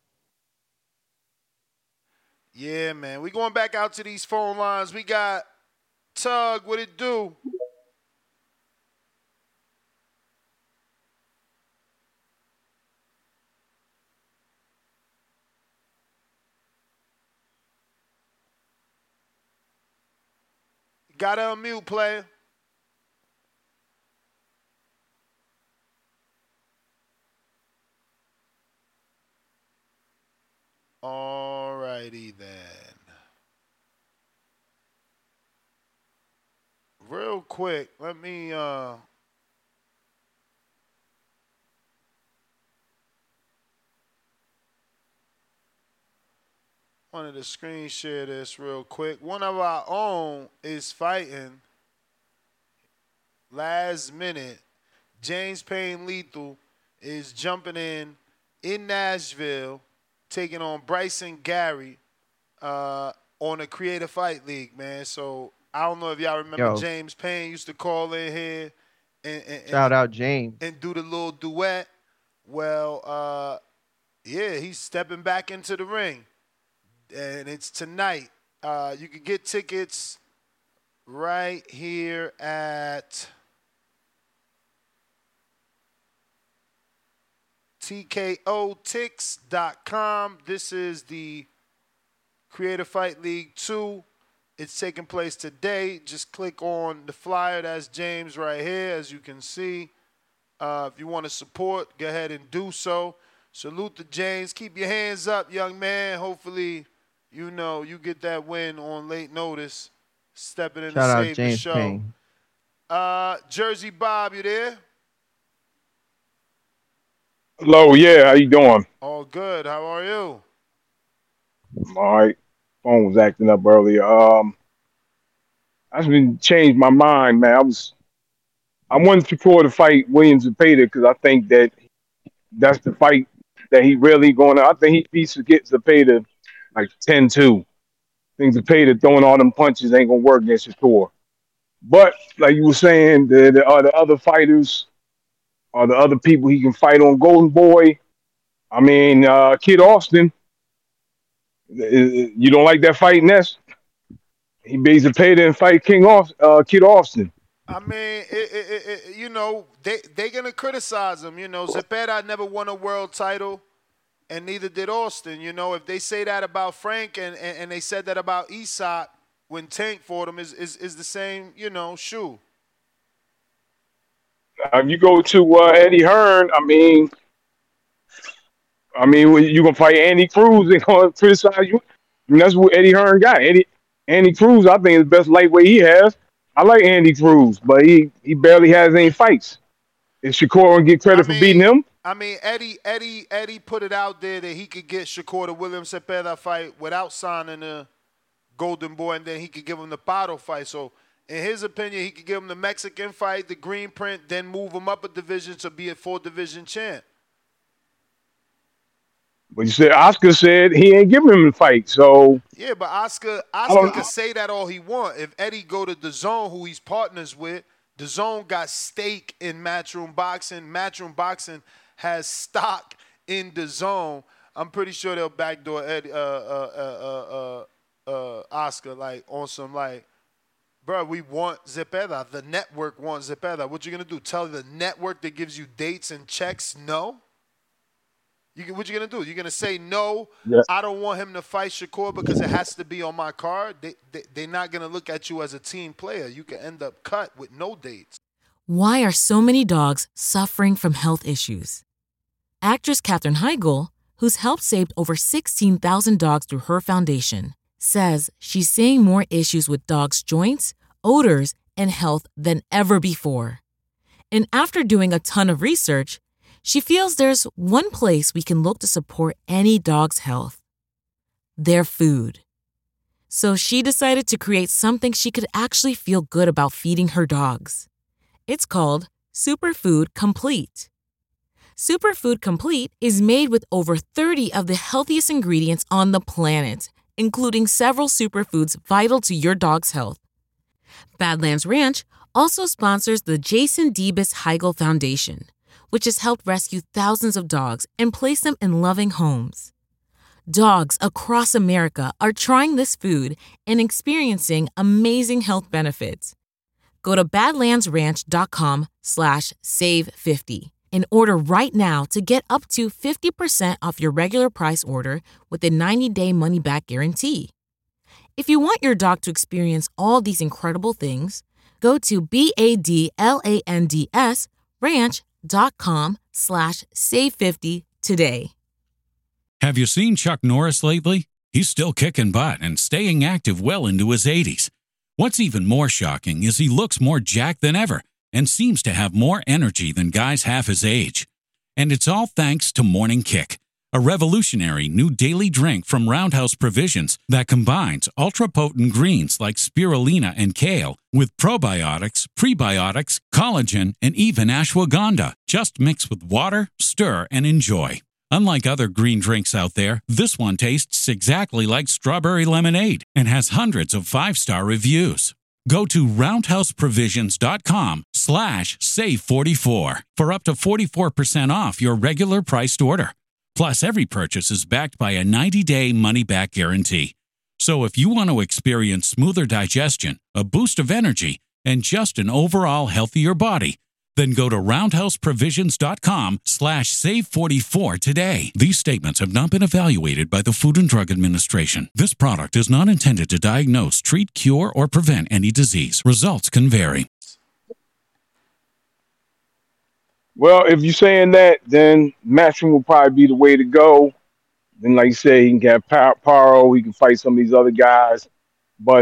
Yeah, man. We going back out to these phone lines. We got Tug. What it do? Got to unmute, player. All righty then. Real quick, let me wanted to screen share this real quick. One of our own is fighting last minute. James Payne Lethal is jumping in Nashville, taking on Bryson Gary on a Creative Fight League, man. So I don't know if y'all remember James Payne used to call in here and shout out James and do the little duet. Well, yeah, he's stepping back into the ring. And it's tonight. You can get tickets right here at TKOTix.com. This is the Creative Fight League 2. It's taking place today. Just click on the flyer. That's James right here, as you can see. If you want to support, go ahead and do so. Salute to James. Keep your hands up, young man. Hopefully, you get that win on late notice, stepping in to save the show. Payne. Jersey Bob, you there? Hello, yeah, how you doing? All good. How are you? All right. Phone was acting up earlier. I just been changed my mind, man. I wanted Shakur to fight Williams and Zepeda because I think that's the fight that he really going to. I think he beats Zepeda like 10-2. I think Zepeda throwing all them punches ain't gonna work against Shakur. But like you were saying, the other fighters or the other people he can fight on. Golden Boy, I mean, Kid Austin, you don't like that fight, Ness? He beats a pay and fight Kid Austin. I mean, you know, they're going to criticize him. You know, Zepeda never won a world title, and neither did Austin. You know, if they say that about Frank and they said that about Isak when Tank fought him, is the same, you know, shoe. If you go to Eddie Hearn, I mean, when you gonna fight Andy Cruz, they gonna criticize you. I mean, that's what Eddie Hearn got. Andy Cruz, I think, is the best lightweight he has. I like Andy Cruz, but he barely has any fights. Is Shakur gonna get credit for beating him? I mean, Eddie put it out there that he could get Shakur the William Zepeda fight without signing the Golden Boy, and then he could give him the Pato fight. So, in his opinion, he could give him the Mexican fight, the green print, then move him up a division to be a 4-division champ. But you said Oscar said he ain't giving him the fight, so yeah. But Oscar can say that all he want. If Eddie go to DAZN, who he's partners with, DAZN got stake in Matchroom Boxing. Matchroom Boxing has stock in DAZN. I'm pretty sure they'll backdoor Eddie, Oscar like on some like, bro, we want Zepeda. The network wants Zepeda. What you gonna do? Tell the network that gives you dates and checks no? What you gonna do? You're gonna say no? Yeah. I don't want him to fight Shakur because it has to be on my card. They're not gonna look at you as a team player. You can end up cut with no dates. Why are so many dogs suffering from health issues? Actress Katherine Heigl, who's helped save over 16,000 dogs through her foundation, says she's seeing more issues with dogs' joints, odors, and health than ever before. And after doing a ton of research, she feels there's one place we can look to support any dog's health: their food. So she decided to create something she could actually feel good about feeding her dogs. It's called Superfood Complete. Superfood Complete is made with over 30 of the healthiest ingredients on the planet, including several superfoods vital to your dog's health. Badlands Ranch also sponsors the Jason Debus Heigl Foundation, which has helped rescue thousands of dogs and place them in loving homes. Dogs across America are trying this food and experiencing amazing health benefits. Go to badlandsranch.com/save50 and order right now to get up to 50% off your regular price order with a 90-day money-back guarantee. If you want your dog to experience all these incredible things, go to badlandsranch.com/save50 today. Have you seen Chuck Norris lately? He's still kicking butt and staying active well into his 80s. What's even more shocking is he looks more jacked than ever and seems to have more energy than guys half his age. And it's all thanks to Morning Kick, a revolutionary new daily drink from Roundhouse Provisions that combines ultra-potent greens like spirulina and kale with probiotics, prebiotics, collagen, and even ashwagandha. Just mix with water, stir, and enjoy. Unlike other green drinks out there, this one tastes exactly like strawberry lemonade and has hundreds of 5-star reviews. Go to roundhouseprovisions.com/save44 for up to 44% off your regular priced order. Plus, every purchase is backed by a 90-day money-back guarantee. So if you want to experience smoother digestion, a boost of energy, and just an overall healthier body, then go to roundhouseprovisions.com/save44 today. These statements have not been evaluated by the Food and Drug Administration. This product is not intended to diagnose, treat, cure, or prevent any disease. Results can vary. Well, if you're saying that, then Matchroom will probably be the way to go. Then, like you said, he can get Paro, he can fight some of these other guys. But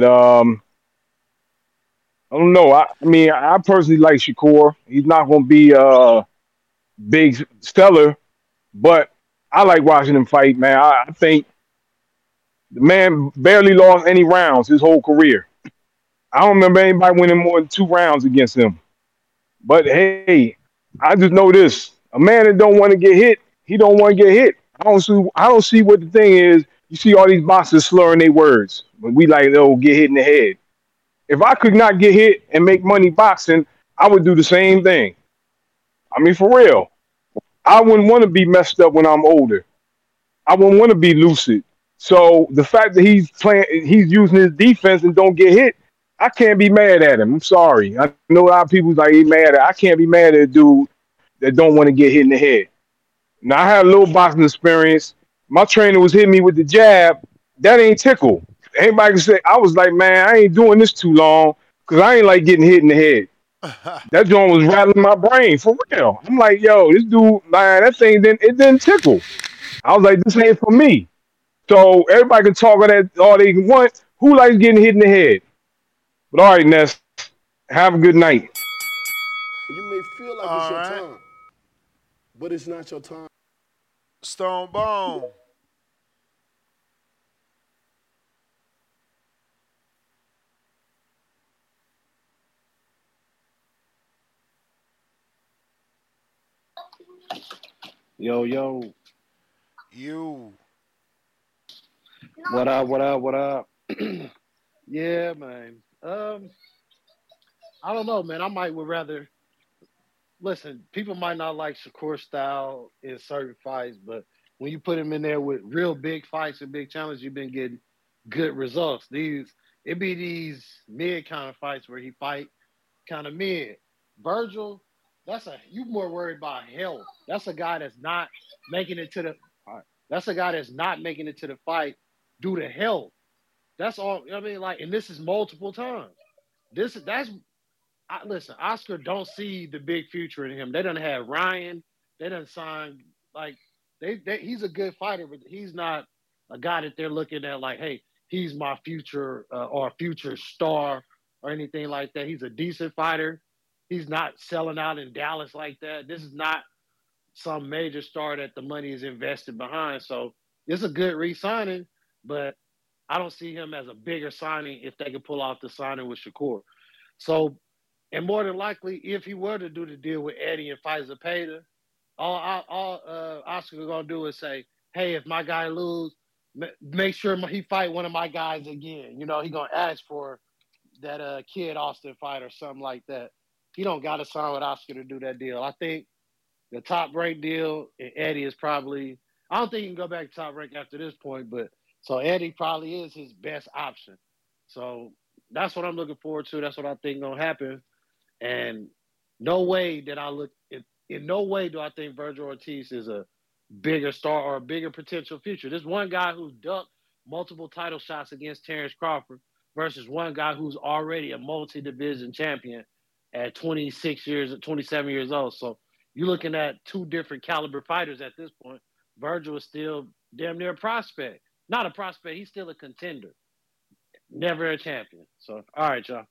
I don't know. I mean, I personally like Shakur. He's not going to be big stellar, but I like watching him fight, man. I think the man barely lost any rounds his whole career. I don't remember anybody winning more than 2 rounds against him. But, hey, I just know this. A man that don't want to get hit, he don't want to get hit. I don't see what the thing is. You see all these boxers slurring their words. When we like, oh, get hit in the head. If I could not get hit and make money boxing, I would do the same thing. I mean, for real. I wouldn't want to be messed up when I'm older. I wouldn't want to be lucid. So the fact that he's using his defense and don't get hit, I can't be mad at him. I'm sorry. I know a lot of people like he mad at. I can't be mad at a dude that don't want to get hit in the head. Now I had a little boxing experience. My trainer was hitting me with the jab. That ain't tickle. Anybody can say I was like, man, I ain't doing this too long because I ain't like getting hit in the head. That joint was rattling my brain for real. I'm like, yo, this dude, man, that thing didn't tickle. I was like, this ain't for me. So everybody can talk of that all they want. Who likes getting hit in the head? But all right, Ness, have a good night. You may feel like it's your time, but it's not your time. Stone Bone. Yo. You. What up? Yeah, man. I don't know, man. Would rather listen. People might not like Shakur style in certain fights, but when you put him in there with real big fights and big challenges, you've been getting good results. It be these mid kind of fights where he fight kind of mid. Virgil, you more worried about health. That's a guy that's not making it to the. That's a guy that's not making it to the fight due to health. That's all. I mean, like, and this is multiple times. Listen, Oscar don't see the big future in him. They done have Ryan. They done signed, like, he's a good fighter, but he's not a guy that they're looking at like, hey, he's my future or future star or anything like that. He's a decent fighter. He's not selling out in Dallas like that. This is not some major star that the money is invested behind. So it's a good re-signing, but I don't see him as a bigger signing if they can pull off the signing with Shakur. So, and more than likely, if he were to do the deal with Eddie and fight Zepeda, all Oscar going to do is say, hey, if my guy lose, make sure he fight one of my guys again. You know, he going to ask for that Kid Austin fight or something like that. He don't got to sign with Oscar to do that deal. I think the Top Rank deal and Eddie is probably – I don't think he can go back to Top Rank after this point, but so Eddie probably is his best option. So that's what I'm looking forward to. That's what I think going to happen. And no way that in no way do I think Virgil Ortiz is a bigger star or a bigger potential future. There's one guy who's ducked multiple title shots against Terrence Crawford versus one guy who's already a multi-division champion at 27 years old. So you're looking at two different caliber fighters at this point. Virgil is still damn near a prospect. Not a prospect. He's still a contender. Never a champion. So, all right, y'all.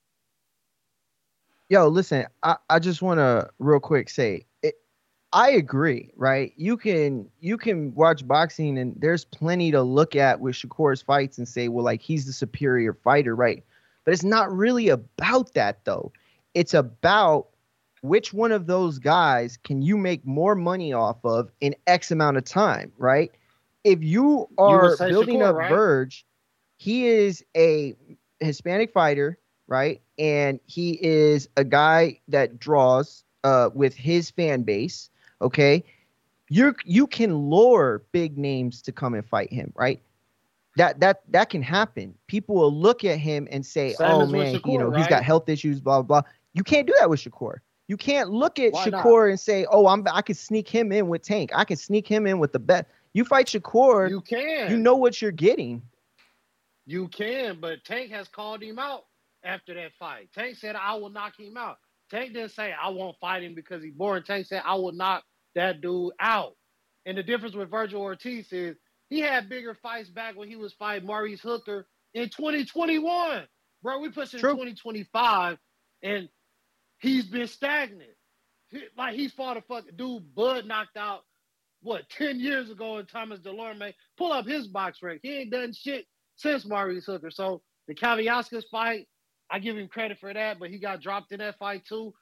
Yo, listen, I just want to real quick say, I agree, right? You can watch boxing and there's plenty to look at with Shakur's fights and say, well, like, he's the superior fighter, right? But it's not really about that, though. It's about which one of those guys can you make more money off of in X amount of time, right? If you are building Shakur, up right? Verge, he is a Hispanic fighter, right? And he is a guy that draws with his fan base, okay? You can lure big names to come and fight him, right? That can happen. People will look at him and say, Same oh, as with man, Shakur, he's got right? health issues, blah, blah, blah. You can't do that with Shakur. You can't look at Why Shakur and say, oh, I can sneak him in with Tank. I can sneak him in with the best. You fight Shakur, You can. you know what you're getting. You can, but Tank has called him out after that fight. Tank said, I will knock him out. Tank didn't say, I won't fight him because he's boring. Tank said, I will knock that dude out. And the difference with Virgil Ortiz is he had bigger fights back when he was fighting Maurice Hooker in 2021. Bro, we pushing 2025, and he's been stagnant. He's fought a fucking dude Bud knocked out, 10 years ago in Thomas Delorme. Pull up his box rank. He ain't done shit since Maurice Hooker. So the Kavyauskas fight, I give him credit for that, but he got dropped in that fight too.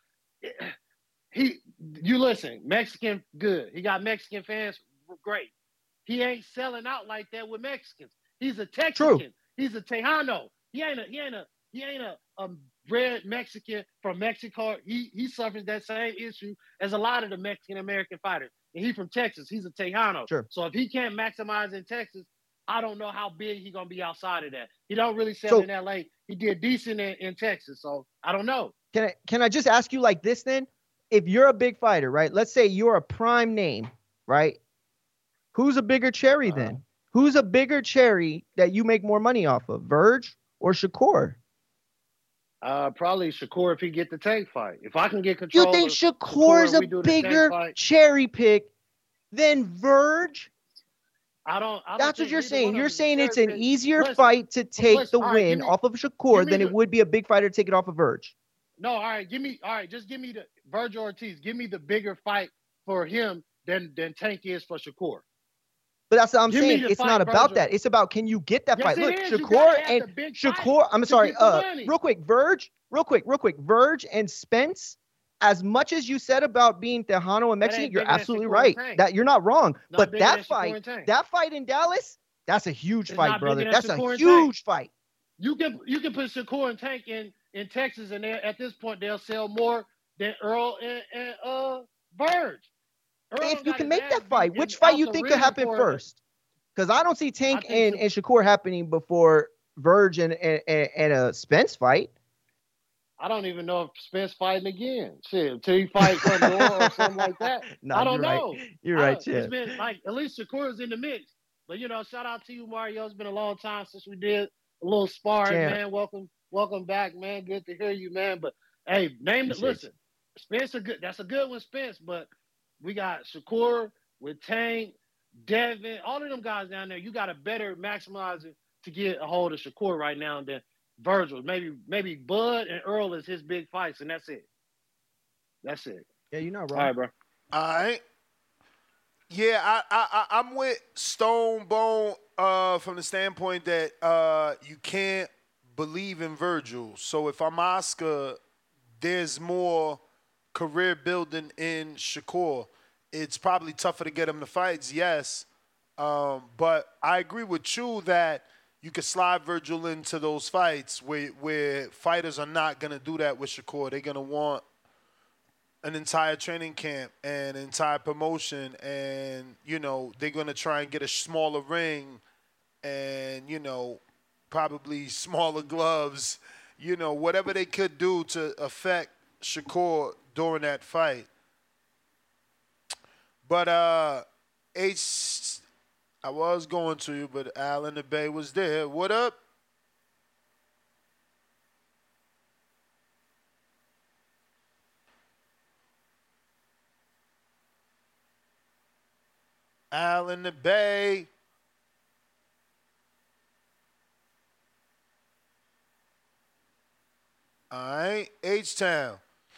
You listen, Mexican, good. He got Mexican fans, great. He ain't selling out like that with Mexicans. He's a Texican. True. He's a Tejano. He ain't a red Mexican from Mexico. He suffers that same issue as a lot of the Mexican American fighters. and he's from Texas. He's a Tejano. Sure. So if he can't maximize in Texas, I don't know how big he's gonna be outside of that. He don't really sell in LA. He did decent in Texas, so I don't know. Can I just ask you like this then? If you're a big fighter, right? Let's say you're a prime name, right? Who's a bigger cherry then? Who's a bigger cherry that you make more money off of, Verge or Shakur? Probably Shakur if he get the Tank fight. If I can get control. You think Shakur's a bigger cherry pick than Verge? I don't That's what you're saying. You're saying it's an pick. easier Listen, fight to take the all right, win off of Shakur than it would be a big fighter to take it off of Verge. No, all right, just give me the Verge Ortiz. Give me the bigger fight for him than Tank is for Shakur. But that's what I'm Give me saying. the It's fight, not about Virgil. that. It's about, can you get that Yes, fight? it Look, is. You Shakur gotta have and the big Shakur. fight I'm to sorry. get the money. Real quick, Verge and Spence. As much as you said about being Tejano and Mexican, ain't you're bigger than absolutely Shakur right. and Tank. That you're not wrong. Not But bigger that than Shakur fight, and Tank. that fight in Dallas, that's a huge It's fight, not brother. bigger than That's a Shakur and huge Tank. fight. You can put Shakur and Tank in Texas, and at this point they'll sell more than Earl and Verge. Earl If you got can his make ass that fight, beat which in fight you Alta think could Ring happen for- first? Because I don't see Tank I think and Shakur happening before Verge and a Spence fight. I don't even know if Spence fighting again. Shit, until he fight Pandora or something like that. Nah, I don't you're right. know. You're right, It's Chip. been like at least Shakur's in the mix. But shout out to you, Mario. It's been a long time since we did a little sparring, Champ. man. Welcome back, man. Good to hear you, man. But hey, listen, Spence that's a good one, Spence. But we got Shakur with Tank, Devin, all of them guys down there. You got a better maximizer to get a hold of Shakur right now than Virgil. Maybe Bud and Earl is his big fights, and that's it. That's it. Yeah, you're not All wrong. right, bro. All right. Yeah, I'm with Stone Bone from the standpoint that you can't believe in Virgil. So if I'm Oscar, there's more career building in Shakur. It's probably tougher to get him to fights, yes. But I agree with you that you could slide Virgil into those fights where fighters are not going to do that with Shakur. They're going to want an entire training camp and an entire promotion, and, they're going to try and get a smaller ring and, probably smaller gloves, whatever they could do to affect Shakur during that fight. But I was going to you, but Al in the Bay was there. What up? Al in the Bay. All right, H-Town.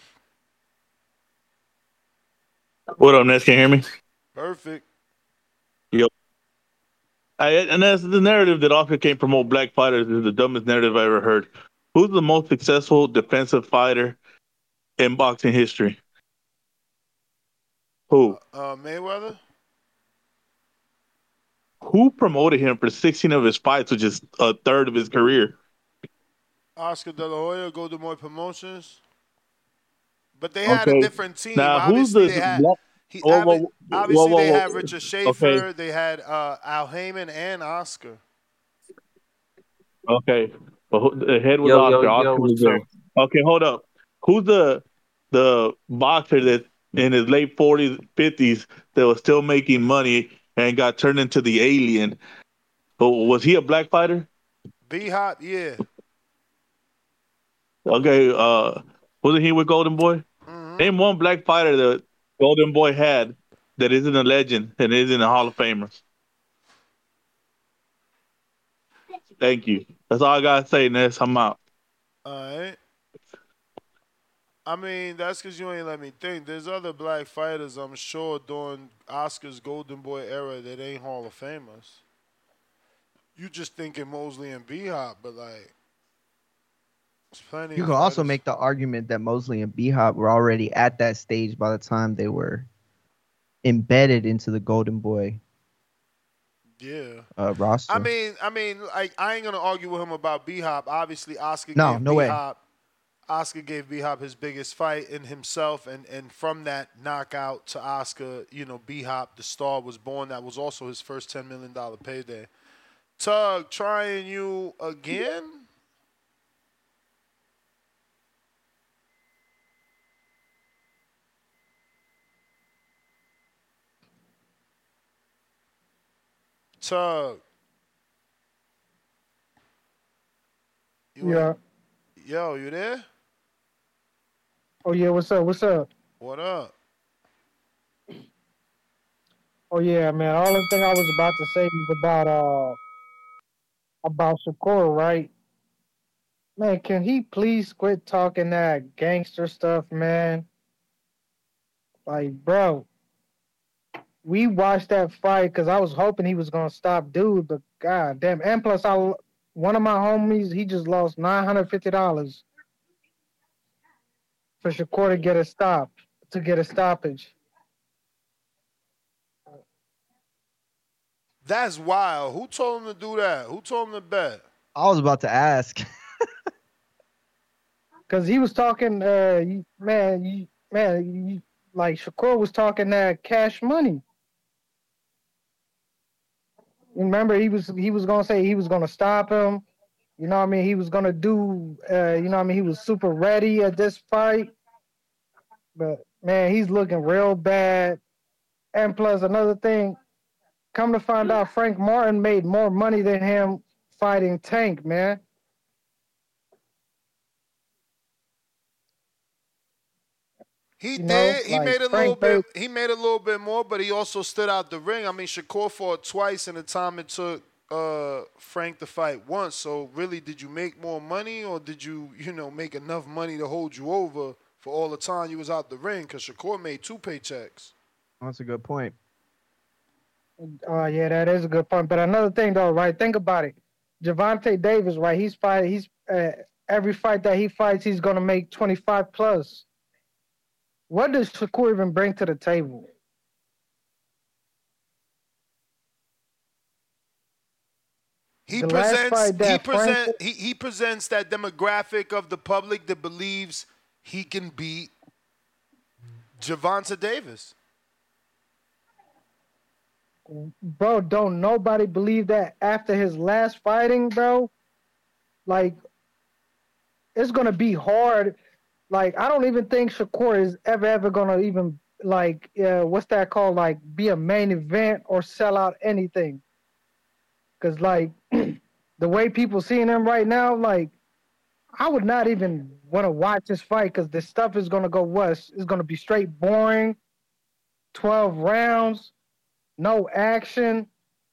What up, Ness? Can you hear me? Perfect. Yep. And that's the narrative that Oscar can't promote black fighters is the dumbest narrative I ever heard. Who's the most successful defensive fighter in boxing history? Who? Mayweather. Who promoted him for 16 of his fights, which is a third of his career? Oscar De La Hoya, Golden Boy Promotions. But they had a different team. Now, Obviously, they had they had Richard Schaefer. Okay. They had Al Heyman and Oscar. Okay, but the head was Yo, Oscar. yo, Oscar yo, was what's there. up? Okay, hold up. Who's the boxer that in his late 40s, 50s that was still making money and got turned into the alien? Oh, was he a black fighter? B-Hop, yeah. Okay, wasn't he with Golden Boy? Mm-hmm. Name one black fighter that Golden Boy had that isn't a legend and isn't a Hall of Famer. Thank you. That's all I gotta say, Ness. I'm out. All right. I mean, that's because you ain't let me think. There's other black fighters, I'm sure, during Oscar's Golden Boy era that ain't Hall of Famers. You just thinking Mosley and B-Hop, but like, there's plenty You of could also fighters. make the argument that Mosley and B-Hop were already at that stage by the time they were embedded into the Golden Boy roster. I mean, like, I ain't gonna argue with him about B-Hop. Obviously, Oscar No, gave no way. B-Hop Oscar gave B-Hop his biggest fight in himself, and from that knockout to Oscar, B-Hop, the star, was born. That was also his first $10 million payday. Tug, trying you again? Tug. Yeah. Yo, you there? Oh yeah, what's up? What's up? What up? Oh yeah, man. All the thing I was about to say was about Shakur, right? Man, can he please quit talking that gangster stuff, man? Like, bro, we watched that fight because I was hoping he was gonna stop dude, but god damn. And plus, one of my homies, he just lost $950 for Shakur to get a stoppage. That's wild. Who told him to do that? Who told him to bet? I was about to ask. Because he was talking, like Shakur was talking that Cash Money. Remember, he was gonna say he was gonna stop him. You know what I mean? He was gonna do. He was super ready at this fight. But man, he's looking real bad. And plus, another thing, come to find out, Frank Martin made more money than him fighting Tank, man. He did. He made a little bit. He made a little bit more, but he also stood out the ring. I mean, Shakur fought twice in the time it took Frank to fight once. So really, did you make more money, or did you, make enough money to hold you over for all the time you was out the ring? Because Shakur made 2 paychecks. That's a good point. Yeah, that is a good point. But another thing, though, right? Think about it. Gervonta Davis, right? He's every fight that he fights, he's gonna make 25 plus. What does Shakur even bring to the table? He presents that demographic of the public that believes he can beat Gervonta Davis. Bro, don't nobody believe that after his last fighting, bro? Like, it's gonna be hard. Like, I don't even think Shakur is ever gonna even, like, what's that called? Like, be a main event or sell out anything. Because, like, the way people seeing him right now, like, I would not even want to watch this fight because this stuff is gonna go west. It's gonna be straight boring. 12 rounds, no action.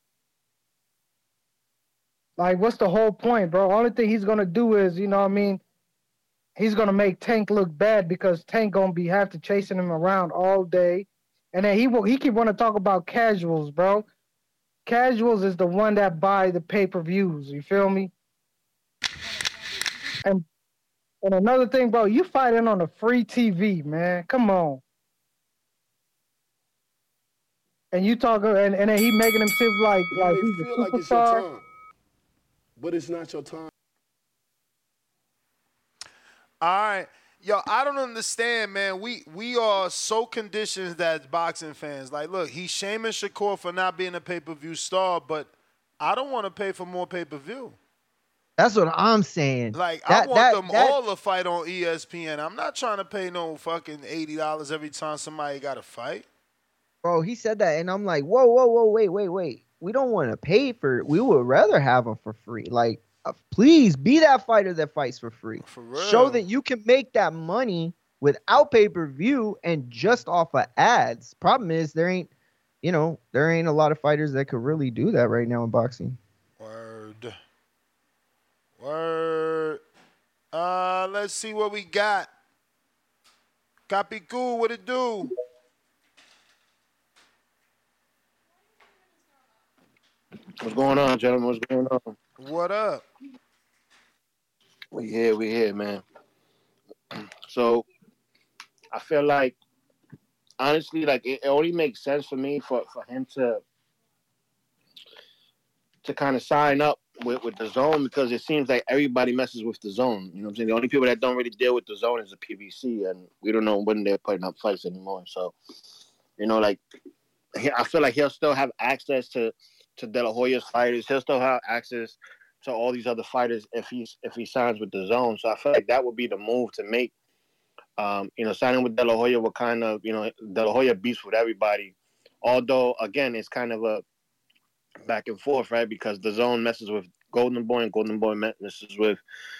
Like, what's the whole point, bro? Only thing he's gonna do is, he's gonna make Tank look bad because Tank gonna have to chasing him around all day, and then he keep want to talk about casuals, bro. Casuals is the one that buy the pay-per-views. You feel me? And another thing, bro, you fighting on a free TV, man. Come on. And you talking, and then he making himself like he's a feel like it's your time, but it's not your time. All right. Yo, I don't understand, man. We are so conditioned as boxing fans. Like, look, he's shaming Shakur for not being a pay-per-view star, but I don't want to pay for more pay-per-view. That's what I'm saying. Like, I want them all to fight on ESPN. I'm not trying to pay no fucking $80 every time somebody got to fight. Bro, he said that, and I'm like, whoa, wait. We don't want to pay for it. We would rather have them for free. Like, please be that fighter that fights for free. For real. Show that you can make that money without pay-per-view and just off of ads. Problem is there ain't a lot of fighters that could really do that right now in boxing. Word. Let's see what we got. Copy cool, what it do? What's going on, gentlemen? What's going on? What up? We here, man. So, I feel like, honestly, like it only makes sense for me for him to kind of sign up with the zone, because it seems like everybody messes with the zone. You know what I'm saying? The only people that don't really deal with the zone is the PBC, and we don't know when they're putting up fights anymore. So, like, I feel like he'll still have access to De La Hoya's fighters. He'll still have access to all these other fighters if he signs with the zone. So I feel like that would be the move to make. Signing with De La Hoya will kind of, De La Hoya beats with everybody. Although, again, it's kind of a back and forth, right? Because the zone messes with Golden Boy, and Golden Boy messes with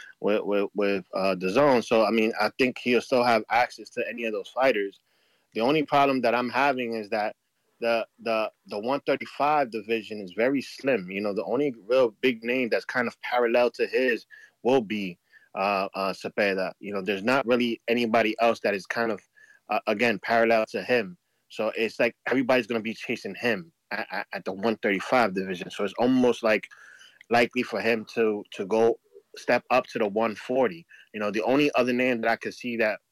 the zone. So, I think he'll still have access to any of those fighters. The only problem that I'm having is that the 135 division is very slim. The only real big name that's kind of parallel to his will be Cepeda. There's not really anybody else that is kind of, again, parallel to him. So it's like everybody's going to be chasing him at the 135 division. So it's almost like likely for him to go step up to the 140. The only other name that I could see that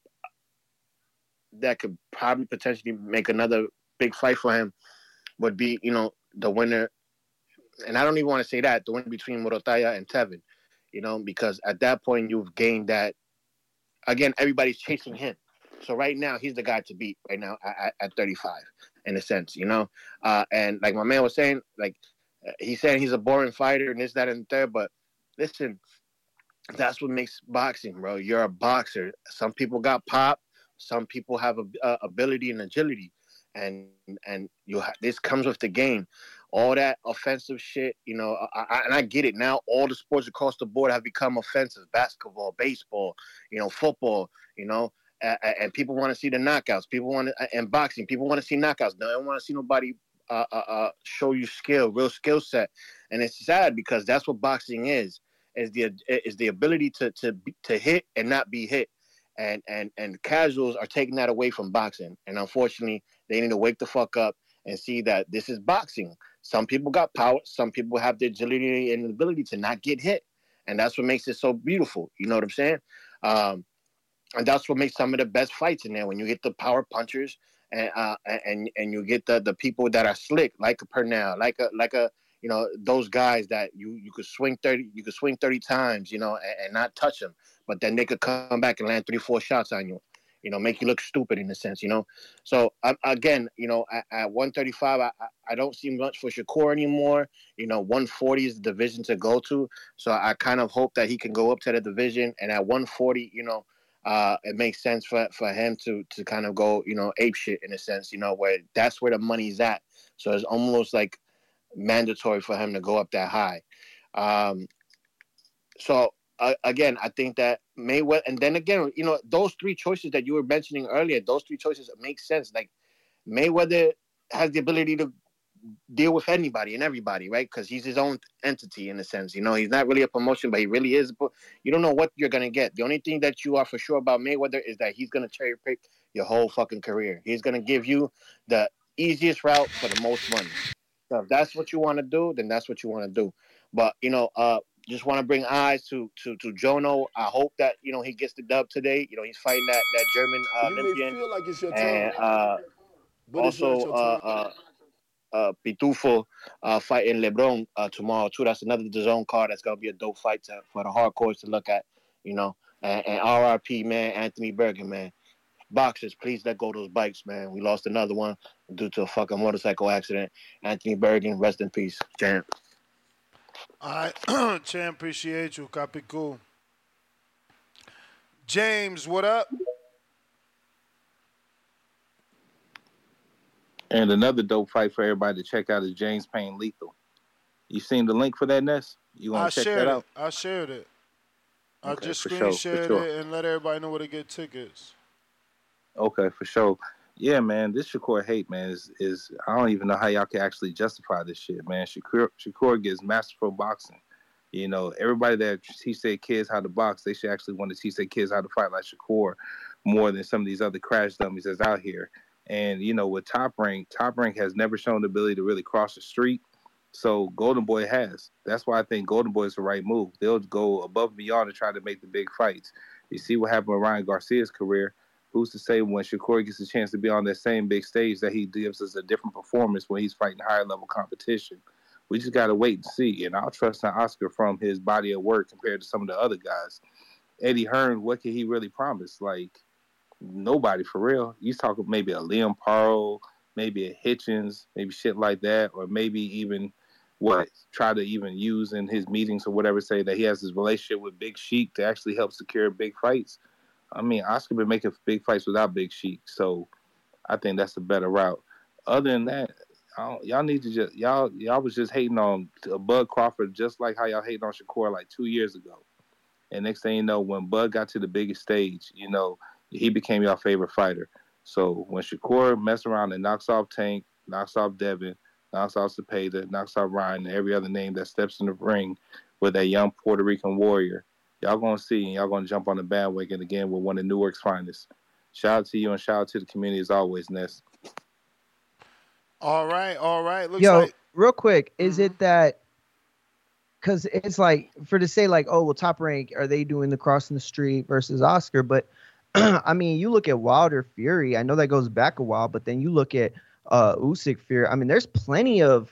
could probably potentially make another big fight for him would be, the winner. And I don't even want to say that, the winner between Morataya and Tevin, because at that point you've gained that, again, everybody's chasing him. So right now he's the guy to beat right now at 35 in a sense, and like my man was saying, like he's saying he's a boring fighter and this, that, and third, but listen, that's what makes boxing, bro. You're a boxer. Some people got pop. Some people have ability and agility, and this comes with the game. All that offensive shit, and I get it now. All the sports across the board have become offensive: basketball, baseball, football, and people want to see the knockouts. People want to, and boxing, people want to see knockouts. They don't want to see nobody show you real skill set, and it's sad because that's what boxing is the ability to hit and not be hit. And casuals are taking that away from boxing. And unfortunately, they need to wake the fuck up and see that this is boxing. Some people got power. Some people have the agility and ability to not get hit. And that's what makes it so beautiful. You know what I'm saying? And that's what makes some of the best fights in there, when you get the power punchers and you get the people that are slick, like a Pernell, like a those guys that you could swing 30 times, and not touch them, but then they could come back and land 3-4 shots on you, make you look stupid in a sense, So again, at 135, I don't see much for Shakur anymore. 140 is the division to go to, so I kind of hope that he can go up to the division, and at 140, it makes sense for him to kind of go, ape shit in a sense, where that's where the money's at. So it's almost like mandatory for him to go up that high. Again, I think that Mayweather, and then again, those three choices that you were mentioning earlier, those three choices make sense. Like Mayweather has the ability to deal with anybody and everybody, right? Because he's his own entity in a sense. He's not really a promotion, but he really is. You don't know what you're going to get. The only thing that you are for sure about Mayweather is that he's going to cherry pick your whole fucking career. He's going to give you the easiest route for the most money. So if that's what you want to do, then that's what you want to do. But, just want to bring eyes to Jono. I hope that, he gets the dub today. He's fighting that German Olympian. Feel like it's your and time, but also Pitufo fighting LeBron tomorrow, too. That's another DAZN card that's going to be a dope fight for the hardcores to look at, and RRP, man, Anthony Bergen, man. Boxers, please let go of those bikes, man. We lost another one due to a fucking motorcycle accident. Anthony Bergen, rest in peace, champ. All right, champ, appreciate you. Copy, cool. James, what up? And another dope fight for everybody to check out is James Payne Lethal. You seen the link for that, Ness? You want to check that out? I shared it. I just for screen sure. shared it and let everybody know where to get tickets. Okay, for sure. Yeah, man, this Shakur hate, man, is I don't even know how y'all can actually justify this shit, man. Shakur gets masterful boxing. Everybody that teach their kids how to box, they should actually want to teach their kids how to fight like Shakur more than some of these other crash dummies that's out here. And, with Top Rank has never shown the ability to really cross the street. So Golden Boy has. That's why I think Golden Boy is the right move. They'll go above and beyond to try to make the big fights. You see what happened with Ryan Garcia's career. Who's to say when Shakur gets a chance to be on that same big stage that he gives us a different performance when he's fighting higher level competition? We just got to wait and see. And I'll trust in Oscar from his body of work compared to some of the other guys. Eddie Hearn, what can he really promise? Like, nobody for real. He's talking maybe a Liam Parle, maybe a Hitchens, maybe shit like that, or maybe even try to even use in his meetings or whatever, say that he has his relationship with Big Sheik to actually help secure big fights. I mean, Oscar been making big fights without Big Sheik, so I think that's the better route. Other than that, y'all need to just y'all was just hating on Bud Crawford just like how y'all hating on Shakur like 2 years ago. And next thing you know, when Bud got to the biggest stage, you know, he became your favorite fighter. So when Shakur messed around and knocks off Tank, knocks off Devin, knocks off Cepeda, knocks off Ryan, and every other name that steps in the ring with that young Puerto Rican warrior, y'all going to see and y'all going to jump on the bandwagon again with one of Newark's finest. Shout out to you and shout out to the community as always, Ness. All right. Looks Yo, like real quick, is it that because it's like for to say like, oh, well, Top Rank, are they doing the crossing the street versus Oscar? But I mean, you look at Wilder Fury. I know that goes back a while, but then you look at Usyk Fury. I mean, there's plenty to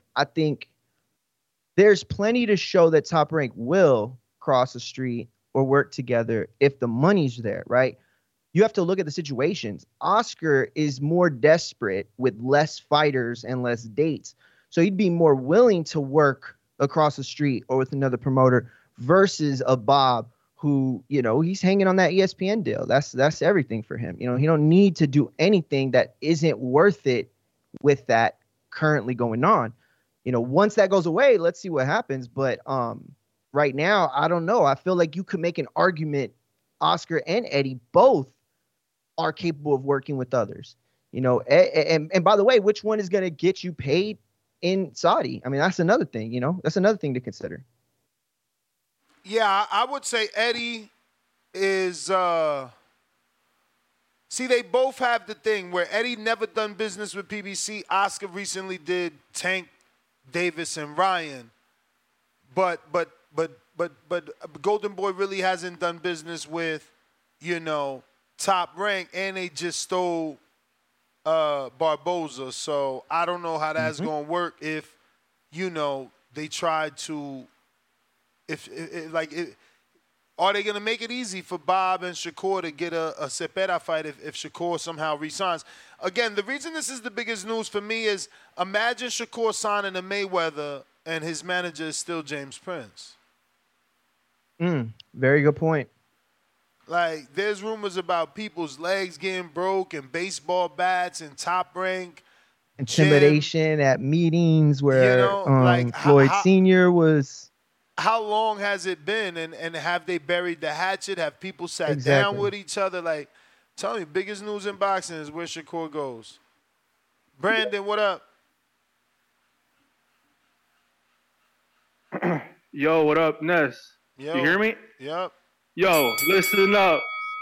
show that Top Rank will cross the street or work together if the money's there, right? You have to look at the situations. Oscar is more desperate with less fighters and less dates. So he'd be more willing to work across the street or with another promoter versus a Bob who, you know, he's hanging on that ESPN deal. That's everything for him. You know, he don't need to do anything that isn't worth it with that currently going on. You know, once that goes away, let's see what happens. But right now, I don't know. I feel like you could make an argument Oscar and Eddie both are capable of working with others. You know, and by the way, which one is going to get you paid in Saudi? I mean, that's another thing, you know, that's another thing to consider. Yeah, I would say Eddie is see, they both have the thing where Eddie never done business with PBC. Oscar recently did Tank, Davis, and Ryan. But Golden Boy really hasn't done business with, you know, Top Rank, and they just stole Barboza. So I don't know how that's going to work if, you know, they try to, are they going to make it easy for Bob and Shakur to get a Cepeda fight if Shakur somehow resigns? Again, the reason this is the biggest news for me is imagine Shakur signing a Mayweather and his manager is still James Prince. Very good point. Like, there's rumors about people's legs getting broke and baseball bats and Top Rank. Intimidation at meetings where, you know, Floyd Sr. was. How long has it been? And have they buried the hatchet? Have people sat down with each other? Like, tell me, biggest news in boxing is where Shakur goes. Brandon, what up? Yo, what up, Ness? Yo. You hear me? Yep. Yo, listen up.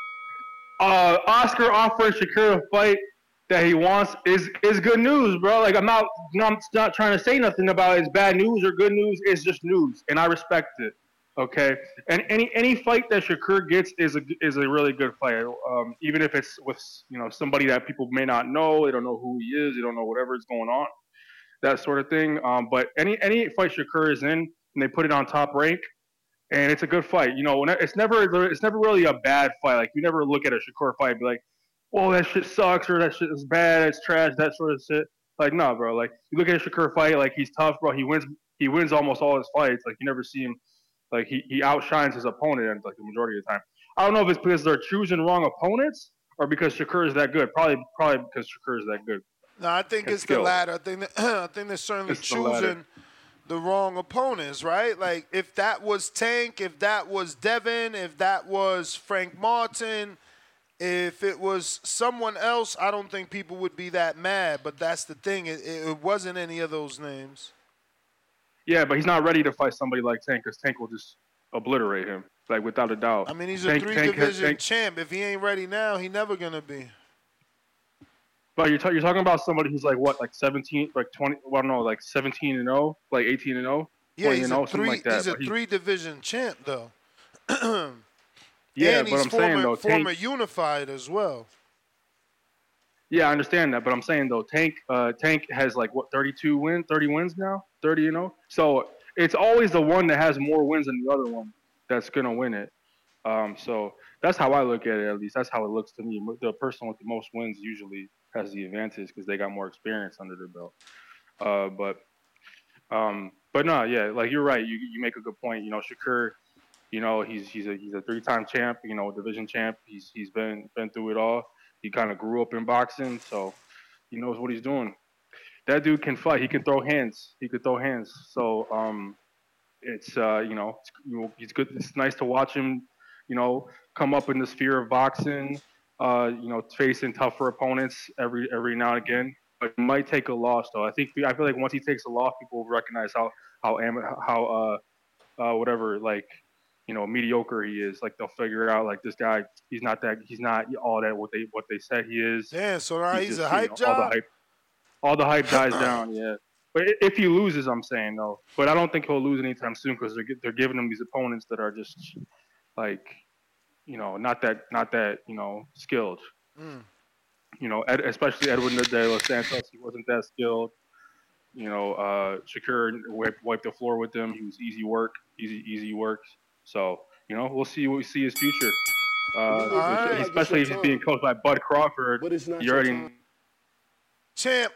Oscar offering Shakur a fight that he wants is good news, bro. Like, I'm not trying to say nothing about it's bad news or good news. It's just news, and I respect it. Okay, and any fight that Shakur gets is a really good fight. Even if it's with, you know, somebody that people may not know, they don't know who he is, they don't know whatever is going on, that sort of thing. But any fight Shakur is in, and they put it on Top Rank, and it's a good fight. You know, it's never really a bad fight. Like, you never look at a Shakur fight and be like, "Oh, that shit sucks," or "That shit is bad, it's trash," that sort of shit. Like, no, bro. Like, you look at a Shakur fight, like, he's tough, bro. He wins almost all his fights. Like, you never see him, like, he outshines his opponent, like, the majority of the time. I don't know if it's because they're choosing wrong opponents or because Shakur is that good. Probably because Shakur is that good. No, I think it's the latter. I think they're certainly choosing the wrong opponents, right? Like, if that was Tank, if that was Devin, if that was Frank Martin, if it was someone else, I don't think people would be that mad. But that's the thing. It wasn't any of those names. Yeah, but he's not ready to fight somebody like Tank because Tank will just obliterate him, like, without a doubt. I mean, he's a three-division champ. If he ain't ready now, he never going to be. But you're talking about somebody who's like what, like 17, like 20, well, no, like 17-0, like 18-0, yeah, he's something like that. He's a three-division champ, though. Yeah, and but I'm saying though, former Tank, unified as well. Yeah, I understand that, but I'm saying though, Tank has like what 30 wins now. 30-0. So it's always the one that has more wins than the other one that's gonna win it. So that's how I look at it. At least that's how it looks to me. The person with the most wins usually has the advantage because they got more experience under their belt. But no, yeah, like you're right. You make a good point. You know, Shakur, you know, he's a 3-time champ. You know, division champ. He's been through it all. He kind of grew up in boxing, so he knows what he's doing. That dude can fight. He can throw hands. So it's he's good. It's nice to watch him, you know, come up in the sphere of boxing. You know, facing tougher opponents every now and again. But it might take a loss though. I feel like once he takes a loss, people will recognize how whatever, like, you know, mediocre he is. Like they'll figure out like this guy, he's not all that what they said he is. Damn, so now he's just, a hype job. All the hype dies down, yeah. But if he loses, I'm saying though. But I don't think he'll lose anytime soon because they're giving him these opponents that are just like, you know, not that you know, skilled. You know, especially Edwin de los Santos, he wasn't that skilled. You know, Shakur wiped the floor with him. He was easy work. So, you know, we'll see his future. Especially if he's being coached by Bud Crawford. But it's not you already. Champ,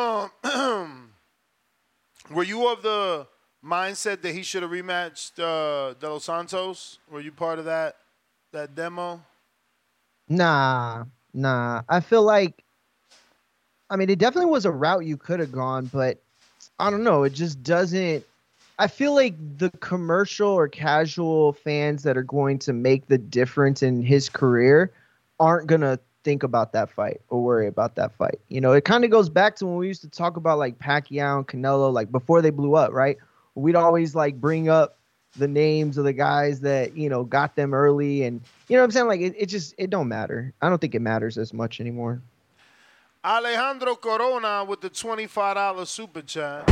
were you of the mindset that he should have rematched De Los Santos? Were you part of that demo? Nah. I feel like, I mean, it definitely was a route you could have gone, but I don't know. It just doesn't. I feel like the commercial or casual fans that are going to make the difference in his career aren't going to think about that fight or worry about that fight. You know, it kind of goes back to when we used to talk about like Pacquiao and Canelo, like before they blew up, right? We'd always like bring up the names of the guys that, you know, got them early. And you know what I'm saying? Like it don't matter. I don't think it matters as much anymore. Alejandro Corona with the $25 super chat.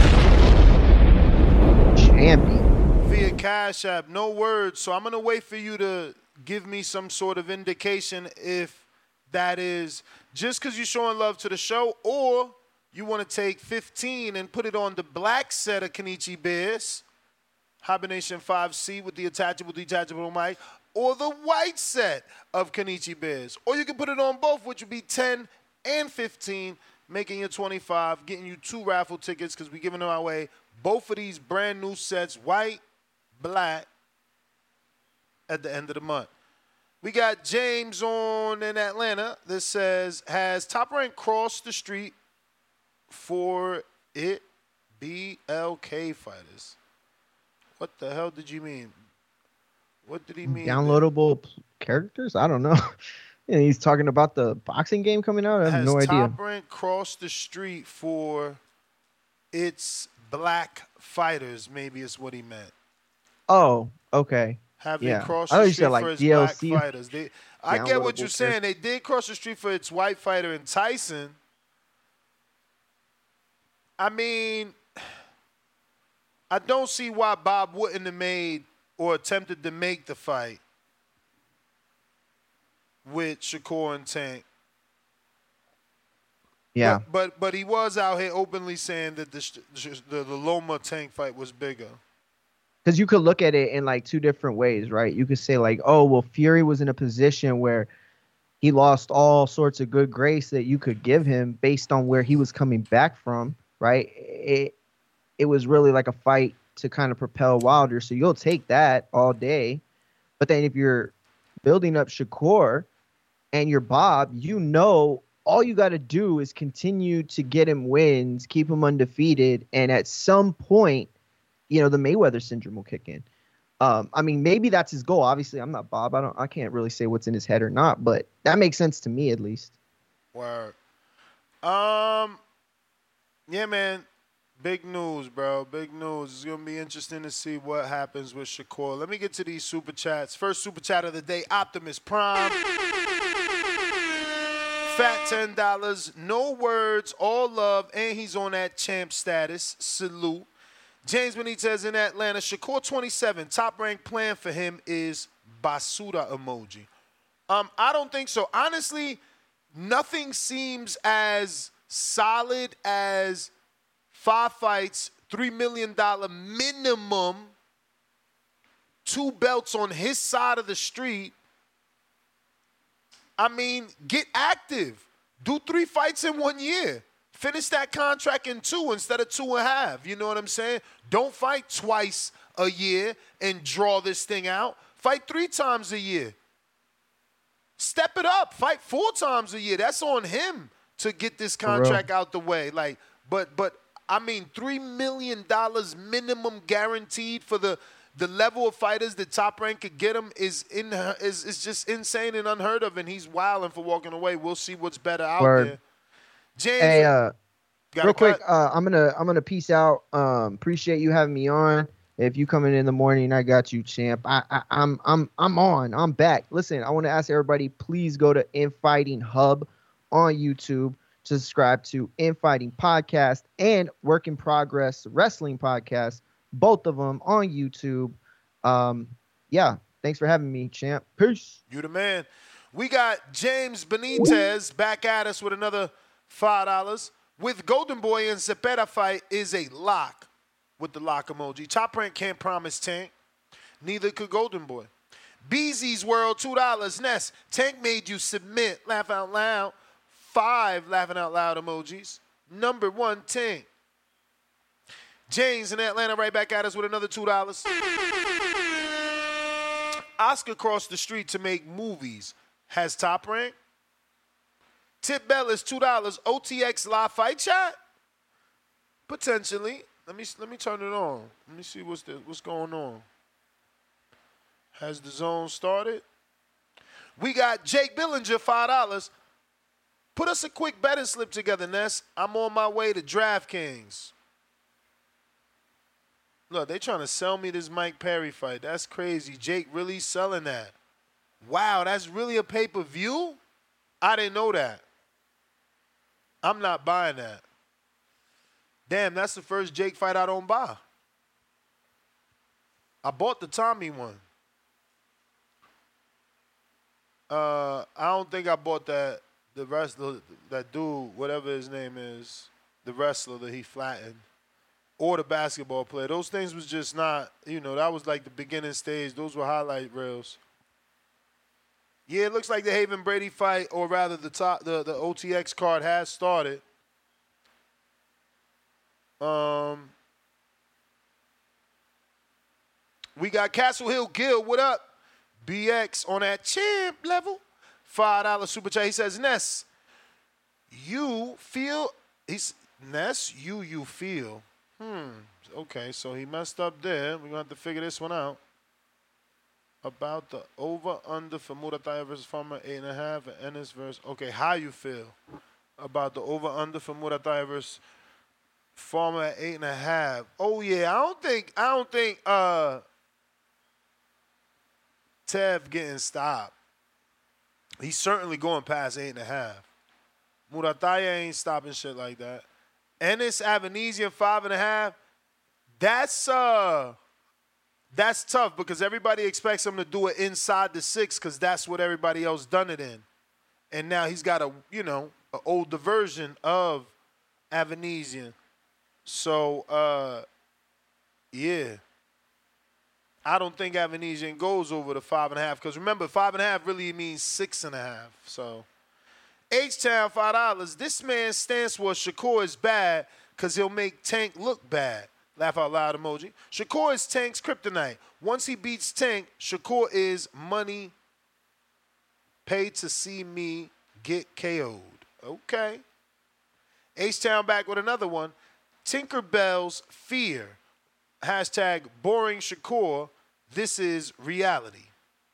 Champion. Via Cash App. No words. So I'm going to wait for you to give me some sort of indication if that is just because you're showing love to the show, or you want to take 15 and put it on the black set of Kenichi Bears, Hibernation 5C with the attachable, detachable mic, or the white set of Kenichi Bears. Or you can put it on both, which would be 10 and 15, making you 25, getting you 2 raffle tickets because we're giving them away. Both of these brand new sets, white, black, at the end of the month. We got James on in Atlanta that says, has Top Rank crossed the street for it BLK fighters? What the hell did you mean? What did he mean? Downloadable characters? I don't know. Yeah, he's talking about the boxing game coming out. I have no idea. Has Top Rank crossed the street for its black fighters? Maybe is what he meant. Oh, okay. Have yeah. they crossed I the you street said, like, for its DLC black fighters? I get what you're saying. They did cross the street for its white fighter in Tyson. I mean, I don't see why Bob wouldn't have made or attempted to make the fight with Shakur and Tank. Yeah. But he was out here openly saying that the Loma Tank fight was bigger. Because you could look at it in like 2 different ways, right? You could say like, oh, well, Fury was in a position where he lost all sorts of good grace that you could give him based on where he was coming back from, right? It was really like a fight to kind of propel Wilder. So you'll take that all day. But then if you're building up Shakur and you're Bob, you know all you got to do is continue to get him wins, keep him undefeated, and at some point, you know, the Mayweather syndrome will kick in. I mean, maybe that's his goal. Obviously, I'm not Bob. I can't really say what's in his head or not, but that makes sense to me at least. Word. Yeah, man. Big news, bro. Big news. It's going to be interesting to see what happens with Shakur. Let me get to these super chats. First super chat of the day, Optimus Prime. Fat $10. No words, all love, and he's on that champ status. Salute. James Benitez in Atlanta. Shakur 27. Top Rank plan for him is basura emoji. I don't think so. Honestly, nothing seems as solid as 5 fights, $3 million minimum, 2 belts on his side of the street. I mean, get active. Do 3 fights in 1 year. Finish that contract in 2 instead of 2.5. You know what I'm saying? Don't fight twice a year and draw this thing out. Fight 3 times a year. Step it up. Fight 4 times a year. That's on him to get this contract out the way. Like, but I mean, $3 million minimum guaranteed for the level of fighters that Top Rank could get him is just insane and unheard of, and he's wilding for walking away. We'll see what's better out there. James, hey, real quick, I'm gonna peace out. Appreciate you having me on. If you coming in the morning, I got you, champ. I'm on. I'm back. Listen, I want to ask everybody, please go to Infighting Hub on YouTube to subscribe to Infighting Podcast and Work in Progress Wrestling Podcast. Both of them on YouTube. Yeah, thanks for having me, champ. Peace. You the man. We got James Benitez back at us with another $5. With Golden Boy and Zepeda fight is a lock with the lock emoji. Top Rank can't promise Tank. Neither could Golden Boy. Beezy's World, $2. Ness, Tank made you submit. Laugh out loud. 5 laughing out loud emojis. Number 1, Tank. James in Atlanta right back at us with another $2. Oscar crossed the street to make movies. Has Top Rank? Tip Bell is $2. OTX live fight chat? Potentially. Let me turn it on. Let me see what's going on. Has the zone started? We got Jake Billinger, $5. Put us a quick betting slip together, Ness. I'm on my way to DraftKings. Look, they trying to sell me this Mike Perry fight. That's crazy. Jake really selling that. Wow, that's really a pay-per-view? I didn't know that. I'm not buying that. Damn, that's the first Jake fight I don't buy. I bought the Tommy one. I don't think I bought the wrestler, that dude, whatever his name is, the wrestler that he flattened, or the basketball player. Those things was just not, that was like the beginning stage. Those were highlight reels. Yeah, it looks like the Haven Brady fight, or rather the OTX card has started. We got Castle Hill Gill. What up? BX on that champ level. $5 super chat. He says, Ness, you feel. Ness, you feel. Okay, so he messed up there. We're going to have to figure this one out. About the over-under for Murataya versus Farmer 8.5 and Ennis versus. Okay, how you feel about the over-under for Murataya versus Farmer at 8.5? Oh yeah, I don't think Tev getting stopped. He's certainly going past 8.5. Murataya ain't stopping shit like that. Ennis Avanesian 5.5. That's tough because everybody expects him to do it inside the 6 because that's what everybody else done it in. And now he's got an older version of Avanesian. So, yeah. I don't think Avanesian goes over the 5.5 because remember, 5.5 really means 6.5. So, H-Town, $5. This man's stance was Shakur is bad because he'll make Tank look bad. Laugh out loud emoji. Shakur is Tank's kryptonite. Once he beats Tank, Shakur is money paid to see me get KO'd. Okay. H-Town back with another one. Tinkerbell's Fear. Hashtag boring Shakur. This is reality.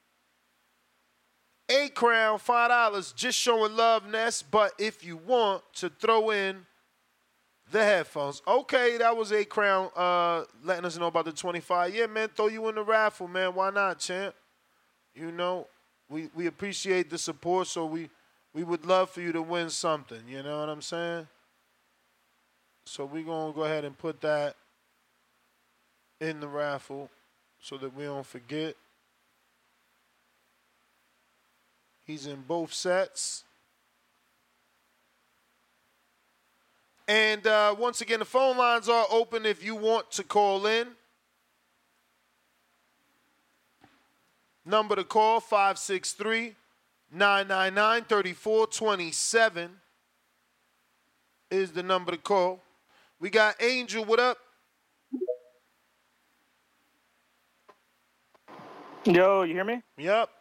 A-Crown, $5. Just showing love, Ness. But if you want to throw in the headphones. Okay, that was A-Crown letting us know about the 25. Yeah, man, throw you in the raffle, man. Why not, champ? We appreciate the support, so we would love for you to win something. You know what I'm saying? So we're going to go ahead and put that in the raffle so that we don't forget. He's in both sets. And once again, the phone lines are open if you want to call in. Number to call, 563-999-3427 is the number to call. We got Angel, what up? Yo, you hear me? Yep.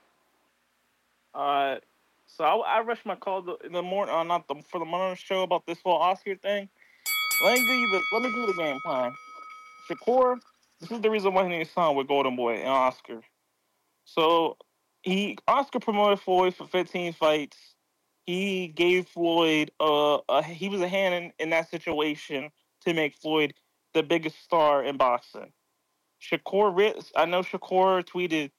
So I rushed my call in the morning, for the morning show about this whole Oscar thing. Let me give you the game plan. Shakur, this is the reason why he needs to sign with Golden Boy and Oscar. So Oscar promoted Floyd for 15 fights. He gave Floyd he was a hand in that situation to make Floyd the biggest star in boxing. I know Shakur tweeted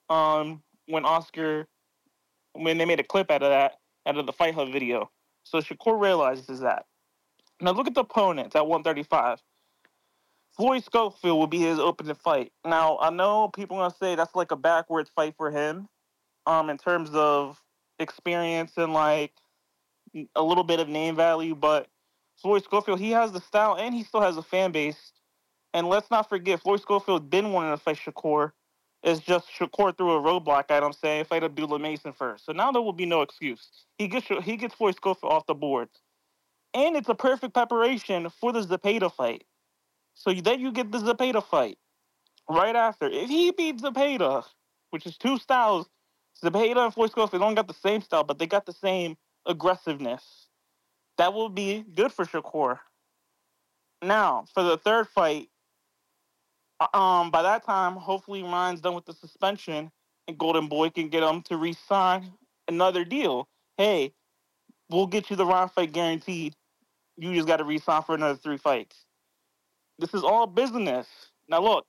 when they made a clip out of the Fight Hub video. So Shakur realizes that. Now look at the opponents at 135. Floyd Schofield will be his opening fight. Now I know people are gonna say that's like a backwards fight for him, in terms of experience and like a little bit of name value, but Floyd Schofield, he has the style and he still has a fan base. And let's not forget, Floyd Schofield didn't want to fight Shakur. It's just Shakur threw a roadblock at him saying fight Abdullah Mason first. So now there will be no excuse. He gets Floyd Schofield off the board. And it's a perfect preparation for the Zepeda fight. So then you get the Zepeda fight right after. If he beats Zepeda, which is two styles, Zepeda and Floyd Schofield don't got the same style, but they got the same aggressiveness. That will be good for Shakur. Now, for the third fight, by that time, hopefully Ryan's done with the suspension and Golden Boy can get him to re-sign another deal. Hey, we'll get you the Ryan fight guaranteed. You just got to re-sign for another 3 fights. This is all business. Now look,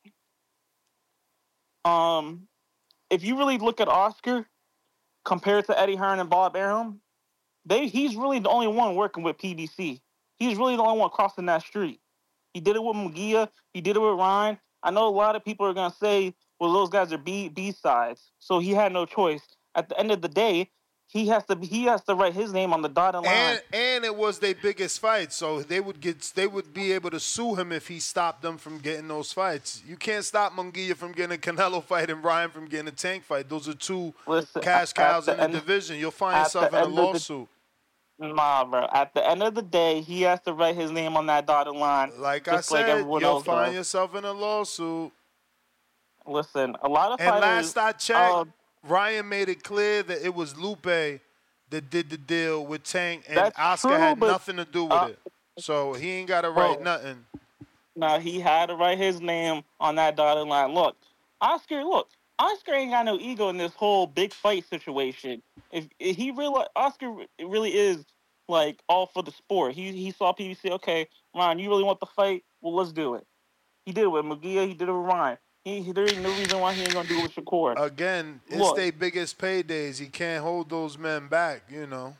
if you really look at Oscar compared to Eddie Hearn and Bob Arum, he's really the only one working with PBC. He's really the only one crossing that street. He did it with Munguia. He did it with Ryan. I know a lot of people are going to say, well, those guys are B-sides. So he had no choice. At the end of the day, he has to write his name on the dotted line. And it was their biggest fight, so they would be able to sue him if he stopped them from getting those fights. You can't stop Munguia from getting a Canelo fight and Ryan from getting a Tank fight. Those are two cash cows in the division. You'll find yourself in a lawsuit. Nah, bro. At the end of the day, he has to write his name on that dotted line. Like I said, you'll find yourself in a lawsuit. Listen, a lot of and fighters... last I checked, Ryan made it clear that it was Lupe that did the deal with Tank, and Oscar had nothing to do with it. So he ain't got to write nothing. Nah, he had to write his name on that dotted line. Oscar ain't got no ego in this whole big fight situation. If he Oscar really is like all for the sport. He saw PBC. Okay, Ryan, you really want the fight? Well, let's do it. He did it with Munguia. He did it with Ryan. There ain't no reason why he ain't gonna do it with Shakur. Again, it's their biggest paydays. He can't hold those men back. You know.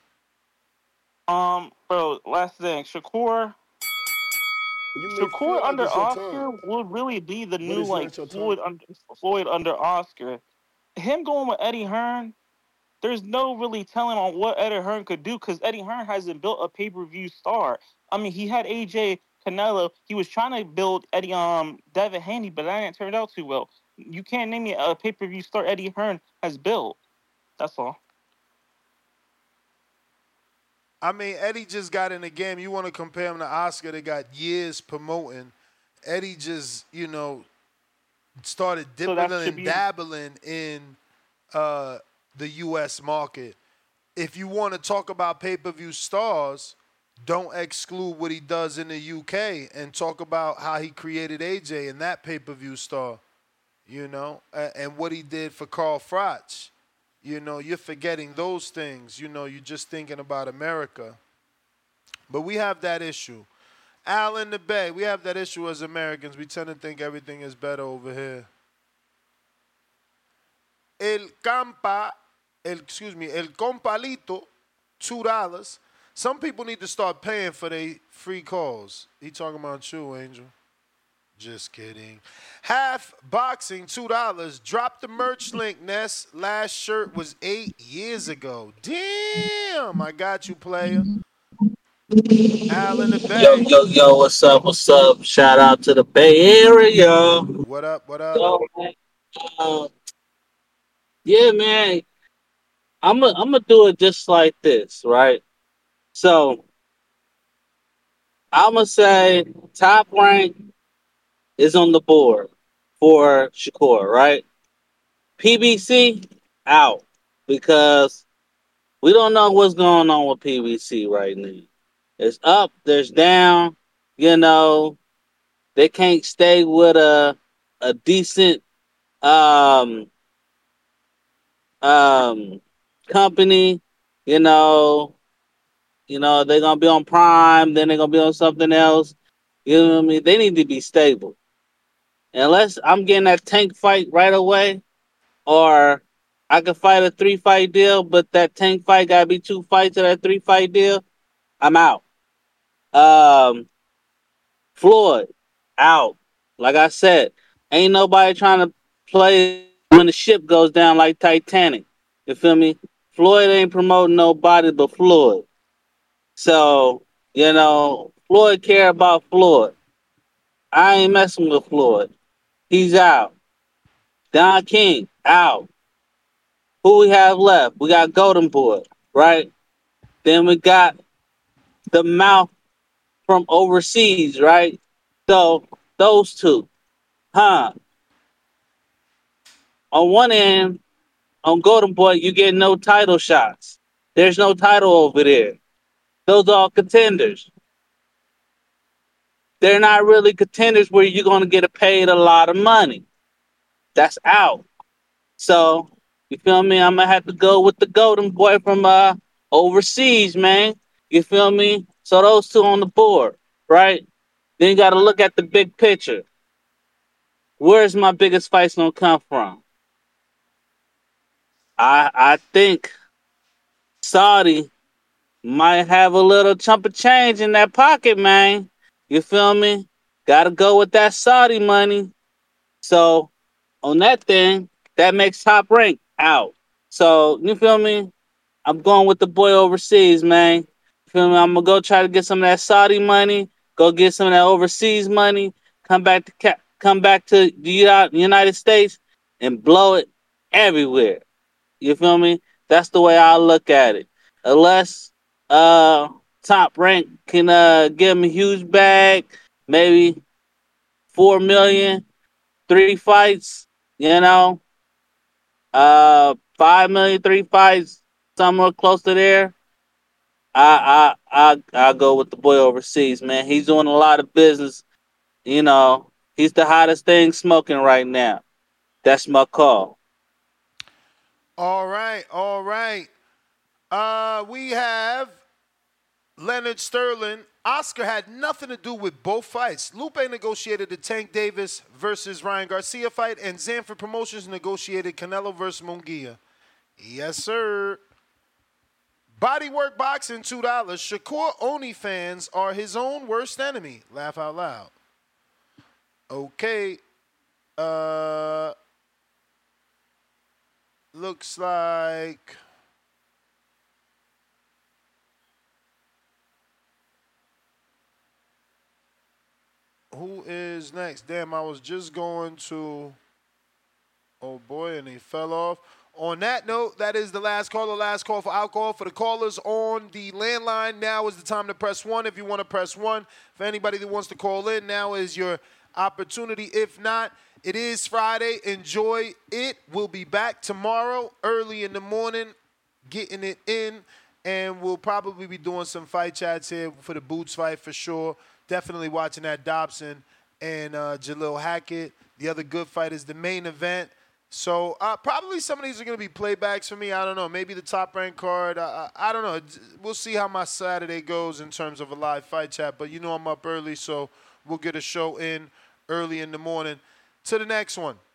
Bro. Last thing, Shakur under Oscar would really be the new like Floyd under Oscar. Him going with Eddie Hearn, there's no really telling on what Eddie Hearn could do because Eddie Hearn hasn't built a pay-per-view star. I mean, he had AJ Canelo. He was trying to build Devin Haney, but that didn't turn out too well. You can't name me a pay-per-view star Eddie Hearn has built. That's all. I mean, Eddie just got in the game. You want to compare him to Oscar that got years promoting. Eddie just, started dipping and dabbling in the U.S. market. If you want to talk about pay-per-view stars, don't exclude what he does in the UK and talk about how he created AJ and that pay-per-view star, and what he did for Carl Froch. You're forgetting those things. You're just thinking about America. But we have that issue. Al in the Bay, we have that issue as Americans. We tend to think everything is better over here. El Compalito, $2. Some people need to start paying for their free calls. He talking about you, Angel. Just kidding. Half Boxing, $2. Drop the merch link, Ness. Last shirt was 8 years ago. Damn, I got you, player. Al in the Yo, Bay. yo, yo, what's up? What's up? Shout out to the Bay Area. What up? What up? So, yeah, man, I'm gonna do it just like this, right? So, I'm gonna say top rank is on the board for Shakur, right? PBC out because we don't know what's going on with PBC right now. It's up, there's down. You know, they can't stay with a decent um um company. You know, they're gonna be on Prime, then they're gonna be on something else. You know what I mean? They need to be stable. Unless I'm getting that tank fight right away, or I could fight a 3-fight deal, but that tank fight gotta be 2 fights of that 3-fight deal. I'm out. Um, Floyd out. Like I said, ain't nobody trying to play when the ship goes down like Titanic. You feel me? Floyd ain't promoting nobody but Floyd. So, Floyd care about Floyd. I ain't messing with Floyd. He's out. Don King out. Who we have left? We got Golden Boy, right? Then we got the mouth from overseas, right? So those two, huh? On one end, on Golden Boy, you get no title shots. There's no title over there. Those are all contenders. They're not really contenders where you're going to get paid a lot of money. That's out. So, you feel me? I'm going to have to go with the Golden Boy from overseas, man. You feel me? So those two on the board, right? Then you got to look at the big picture. Where's my biggest fights going to come from? I think Saudi might have a little chunk of change in that pocket, man. You feel me? Gotta go with that Saudi money. So on that thing, that makes Top Rank out. So you feel me? I'm going with the boy overseas, man. You feel me? I'm gonna go try to get some of that Saudi money. Go get some of that overseas money. Come back to the United States and blow it everywhere. You feel me? That's the way I look at it. Unless Top Rank can give him a huge bag, maybe 4 million, 3 fights, 5 million, 3 fights, somewhere close to there. I go with the boy overseas, man. He's doing a lot of business. He's the hottest thing smoking right now. That's my call. All right, all right. We have Leonard Sterling. Oscar had nothing to do with both fights. Lupe negotiated the Tank Davis versus Ryan Garcia fight, and Zanford Promotions negotiated Canelo versus Munguia. Yes, sir. Bodywork Boxing, $2. Shakur Oni fans are his own worst enemy. Laugh out loud. Okay. Looks like... Who is next? Damn, I was just going to... Oh, boy, and he fell off. On that note, that is the last caller. Last call for alcohol. For the callers on the landline, now is the time to press 1 if you want to press 1. For anybody that wants to call in, now is your opportunity. If not, it is Friday. Enjoy it. We'll be back tomorrow early in the morning, getting it in. And we'll probably be doing some fight chats here for the Boots fight for sure. Definitely watching that Dobson and Jalil Hackett. The other good fight is the main event. So probably some of these are going to be playbacks for me. I don't know. Maybe the Top Rank card. I don't know. We'll see how my Saturday goes in terms of a live fight chat. But I'm up early, so we'll get a show in early in the morning. To the next one.